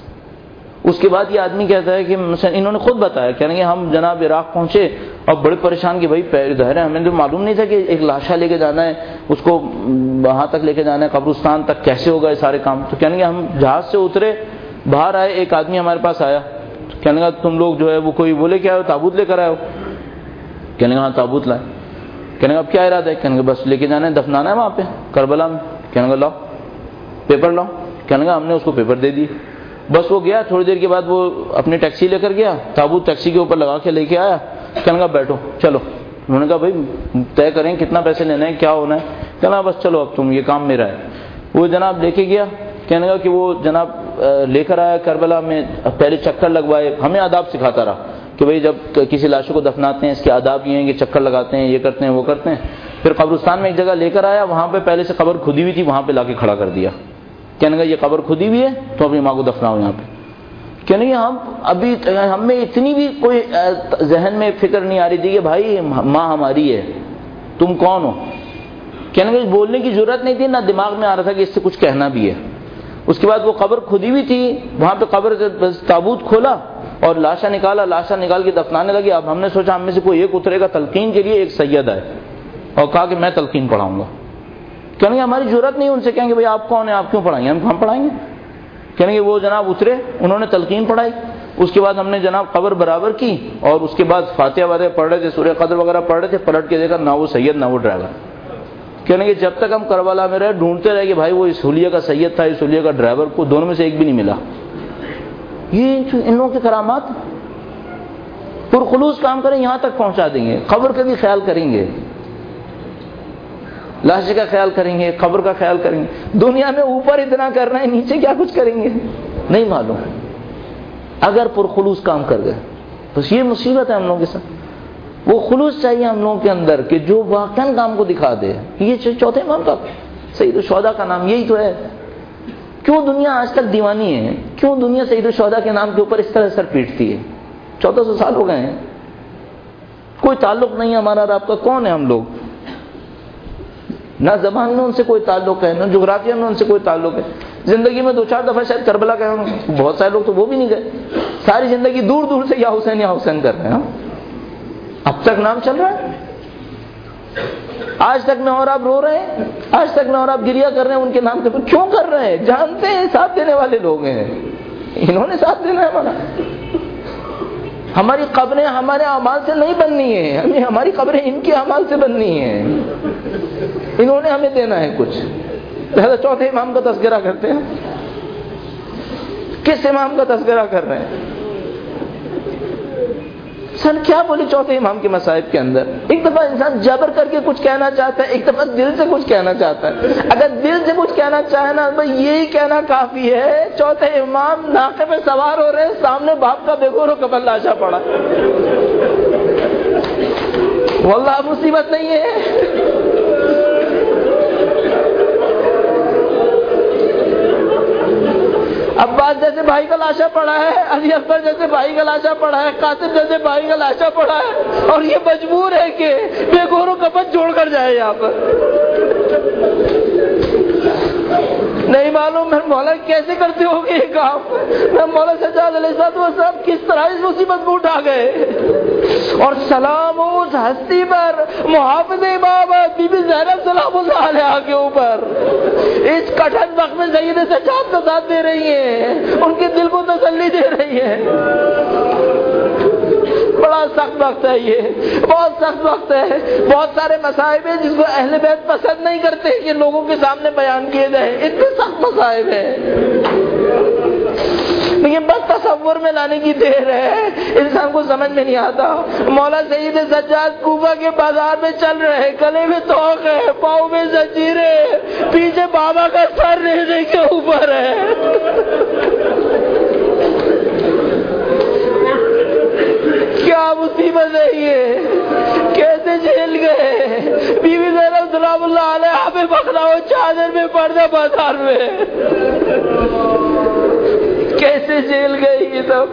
اس کے بعد یہ آدمی کہتا ہے کہ انہوں نے خود بتایا, کہنے کہ ہم جناب عراق پہنچے اور بڑے پریشان کہ بھائی ظاہر ہے ہمیں تو معلوم نہیں تھا کہ ایک لاشا لے کے جانا ہے, اس کو وہاں تک لے کے جانا ہے قبرستان تک, کیسے ہوگا یہ سارے کام. تو کہنے کہ ہم جہاز سے اترے, باہر آئے, ایک آدمی ہمارے پاس آیا, کہنے کا تم لوگ جو ہے وہ کوئی بولے کیا تابوت لے کر آئے ہو؟ کہنے کا ہاں تابوت لائے. کہنے کا اب کیا ارادہ ہے؟ کہنے کا بس لے کے جانا ہے, دفنانا ہے وہاں پہ کربلا میں. کہنے کا لاؤ پیپر لاؤ. کہنے کا ہم نے اس کو پیپر دے دیے. بس وہ گیا, تھوڑی دیر کے بعد وہ اپنی ٹیکسی لے کر گیا, تابوت ٹیکسی کے اوپر لگا کے لے کے آیا. کہنے کا بیٹھو چلو. انہوں نے کہا بھائی طے کریں کتنا پیسے لینے ہیں, کیا ہونا ہے. کہنا بس چلو اب تم, یہ کام میرا ہے. وہ جناب لے کے گیا. کہنے کا کہ وہ جناب لے کر آیا کربلا میں, پہلے چکر لگوائے, ہمیں آداب سکھاتا رہا کہ بھئی جب کسی لاشوں کو دفناتے ہیں اس کے آداب یہ ہیں کہ چکر لگاتے ہیں, یہ کرتے ہیں وہ کرتے ہیں. پھر قبرستان میں ایک جگہ لے کر آیا, وہاں پہ پہلے سے قبر کھدی ہوئی تھی, وہاں پہ لا کے کھڑا کر دیا. کہنے کا یہ قبر کھدی ہوئی ہے تو اپنی ماں کو دفناؤ یہاں پہ. کہنے کہ ہم میں اتنی بھی کوئی ذہن میں فکر نہیں آ رہی تھی کہ بھائی ماں ہماری ہے, تم کون ہو. کہنے کہ بولنے کی ضرورت نہیں تھی, نہ دماغ میں آ رہا تھا کہ اس سے کچھ کہنا بھی ہے. اس کے بعد وہ قبر کھدی ہوئی تھی, وہاں پہ قبر تابوت کھولا اور لاشا نکالا, لاشا نکال کے دفنانے لگے. اب ہم نے سوچا ہم میں سے کوئی ایک اترے گا تلقین کے لیے, ایک سید ہے اور کہا کہ میں تلقین پڑھاؤں گا. کہنے کہ ہماری ضرورت نہیں, ان سے کہیں گے بھائی آپ کون ہیں, آپ کیوں پڑھائیں گے, ہم پڑھائیں گے. کہنے کہ وہ جناب اترے, انہوں نے تلقین پڑھائی. اس کے بعد ہم نے جناب قبر برابر کی اور اس کے بعد فاتحہ وغیرہ پڑھ رہے تھے, سورہ قدر وغیرہ پڑھ رہے تھے. پلٹ کے دیکھا نہ وہ سید نہ وہ ڈرائیور. کہنے کہ جب تک ہم کربلا میں رہے ڈھونڈتے رہے کہ بھائی وہ اس حلیہ کا سید تھا, اس حلیہ کا ڈرائیور, کو دونوں میں سے ایک بھی نہیں ملا. یہ ان لوگوں کے کرامات پرخلوص کام کریں یہاں تک پہنچا دیں گے. قبر کا بھی خیال کریں گے, لاشے کا خیال کریں گے, قبر کا خیال کریں گے. دنیا میں اوپر اتنا کر رہے ہیں, نیچے کیا کچھ کریں گے نہیں معلوم. اگر پرخلوص کام کر گئے بس یہ مصیبت ہے ہم لوگوں کے ساتھ. وہ خلوص چاہیے ہم لوگوں کے اندر کہ جو واقعاً کام کو دکھا دے. یہ چوتھے امام کا سید الشہداء کا نام یہی تو ہے. کیوں دنیا آج تک دیوانی ہے, کیوں دنیا سید الشہداء کے نام کے اوپر اس طرح سر پیٹتی ہے. 1400 سال ہو گئے ہیں, کوئی تعلق نہیں ہے ہمارا اور آپ کا. کون ہے ہم لوگ؟ نہ زبان میں ان سے کوئی تعلق ہے, نہ جغرافیہ میں ان سے کوئی تعلق ہے. زندگی میں 2-4 دفعہ شاید کربلا گئے ہوں, بہت سارے لوگ تو وہ بھی نہیں گئے. ساری زندگی دور دور سے یا حسین کر رہے ہیں. اب تک نام چل رہا ہے, آج تک میں اور آپ رو رہے ہیں, آج تک میں اور آپ گریا کر رہے ہیں ان کے نام کے اوپر. کیوں کر رہے ہیں؟ جانتے ہیں ساتھ دینے والے لوگ ہیں, انہوں نے ساتھ دینا ہے ہمارا. ہماری قبریں ہمارے اعمال سے نہیں بننی ہیں, ہماری قبریں ان کے اعمال سے بننی ہیں. انہوں نے ہمیں دینا ہے کچھ. لہذا چوتھے امام کا تذکرہ کرتے ہیں. کس امام کا تذکرہ کر رہے ہیں؟ سن کیا بولے چوتھے امام کے مصائب کے اندر. ایک دفعہ انسان جبر کر کے کچھ کہنا چاہتا ہے, ایک دفعہ دل سے کچھ کہنا چاہتا ہے. اگر دل سے کچھ کہنا چاہے نا تو یہی کہنا کافی ہے. چوتھے امام ناقے پہ سوار ہو رہے ہیں, سامنے باپ کا بے گور و کفن لاشا پڑا. واللہ مصیبت نہیں ہے. عباس جیسے بھائی کا لاشا پڑا ہے, علی اکبر جیسے بھائی کا لاشا پڑا ہے, قاسم جیسے بھائی کا لاشا پڑا ہے, اور یہ مجبور ہے کہ بے گور و کفن چھوڑ کر جائے یہاں پر. نہیں معلوم میں مولا کیسے کرتے ہو گے یہ کام. میں مولا سجاد علیہ السلام کس طرح اس مصیبت کو اٹھا گئے. اور سلام اس ہستی پر, محافظ امام بی بی زینب سلام اللہ علیہا کے اوپر, اس کٹھن وقت میں سید سجاد کا ساتھ دے رہی ہیں, ان کے دل کو تسلی دے رہی ہیں. بڑا سخت وقت ہے یہ, بہت سخت وقت ہے. بہت سارے مصائب ہیں جس کو اہل بیت پسند نہیں کرتے کہ لوگوں کے سامنے بیان کیے جائیں. اتنے سخت مصائب ہیں, لیکن بس تصور میں لانے کی دیر ہے, انسان کو سمجھ میں نہیں آتا. مولا سید سجاد کوفہ کے بازار میں چل رہے ہیں, گلے میں توق ہے, پاؤں میں زنجیریں, پیچھے بابا کا سر ریزے کے اوپر ہے. کیا مصیبت ہے یہ, کیسے جھیل گئے. بیوی زینب سلام اللہ علیہا پہ پکڑاؤ چادر میں پردہ بازار میں. کیسے جیل گئی یہ سب.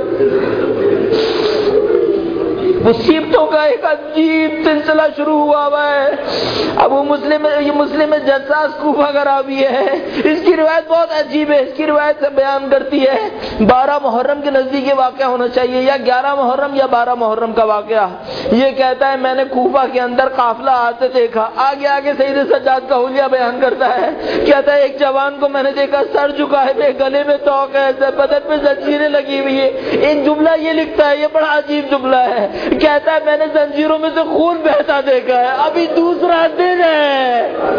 مصیبتوں کا ایک عجیب سلسلہ شروع ہوا ہے. ابو مسلم یہ مسلم جساس کوفہ کا راوی ہے. اس کی روایت بہت عجیب ہے. اس کی روایت سے بیان کرتی ہے 12 محرم کے نزدیک یہ واقعہ ہونا چاہیے یا 11 محرم یا 12 محرم کا واقعہ. یہ کہتا ہے میں نے کوفہ کے اندر قافلہ آتے دیکھا. آگے سید سجاد کا حلیہ بیان کرتا ہے. کہتا ہے ایک جوان کو میں نے دیکھا سر جھکائے ہوئے, گلے میں توق ہے, بدن پہ زنجیریں لگی ہوئی ہے. ایک جملہ یہ لکھتا ہے, یہ بڑا عجیب جملہ ہے. کہتا ہے میں نے زنجیروں میں سے خون بہتا دیکھا ہے. ابھی دوسرا دن ہے.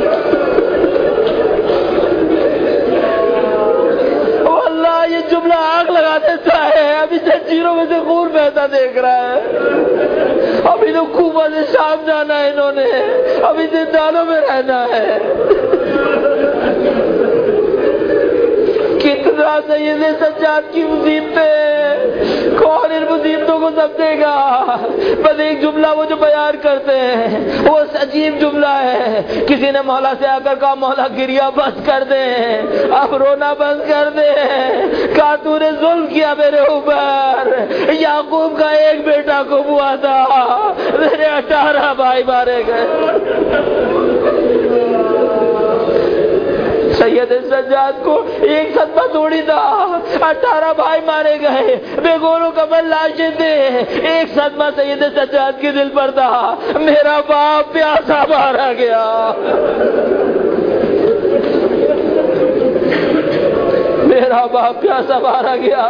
اللہ یہ جملہ آگ لگا دیتا ہے. ابھی زنجیروں میں سے خون بہتا دیکھ رہا ہے. ابھی تو کوفہ سے شام جانا ہے انہوں نے. ابھی زندانوں میں رہنا ہے. کتنا سید سجاد کی مصیبتیں. کون ان مصیبتوں کو سمجھے گا. بس ایک جملہ وہ جو بیان کرتے ہیں وہ عجیب جملہ ہے. کسی نے مولا سے آ کر کہا مولا گریا بند کر دے, اب رونا بند کر دے. کہا تو نے ظلم کیا میرے اوپر. یعقوب کا ایک بیٹا کو ہوا تھا, میرے 18 بھائی مارے گئے. سید سجاد کو ایک صدمہ تھوڑی تھا, 18 بھائی مارے گئے, بے گورو کمل لاشیں تھے. ایک صدمہ سید سجاد کے دل پر تھا, میرا باپ پیاسا مارا گیا. میرا باپ پیاسا مارا گیا.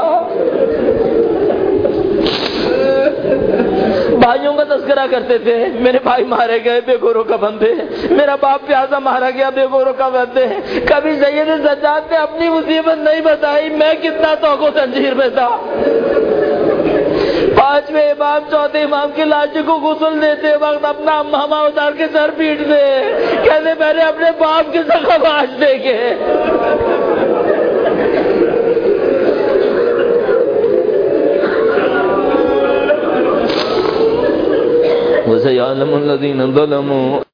بھائیوں کا تذکرہ کرتے تھے, میرے بھائی مارے گئے بے گورو کا بندے, میرا باپ پیاسا مارا گیا بے گورو کا بندے. کبھی سید سجاد نے اپنی مصیبت نہیں بتائی, میں کتنا توق و زنجیر میں تھا. 5ویں امام 4تھے امام کی لاشوں کو غسل دیتے وقت اپنا ماما اتار کے سر پیٹتے, کہتے میں نے اپنے باپ کے زخم آج دیکھے. وَسَيَعْلَمُ الَّذِينَ ظَلَمُوا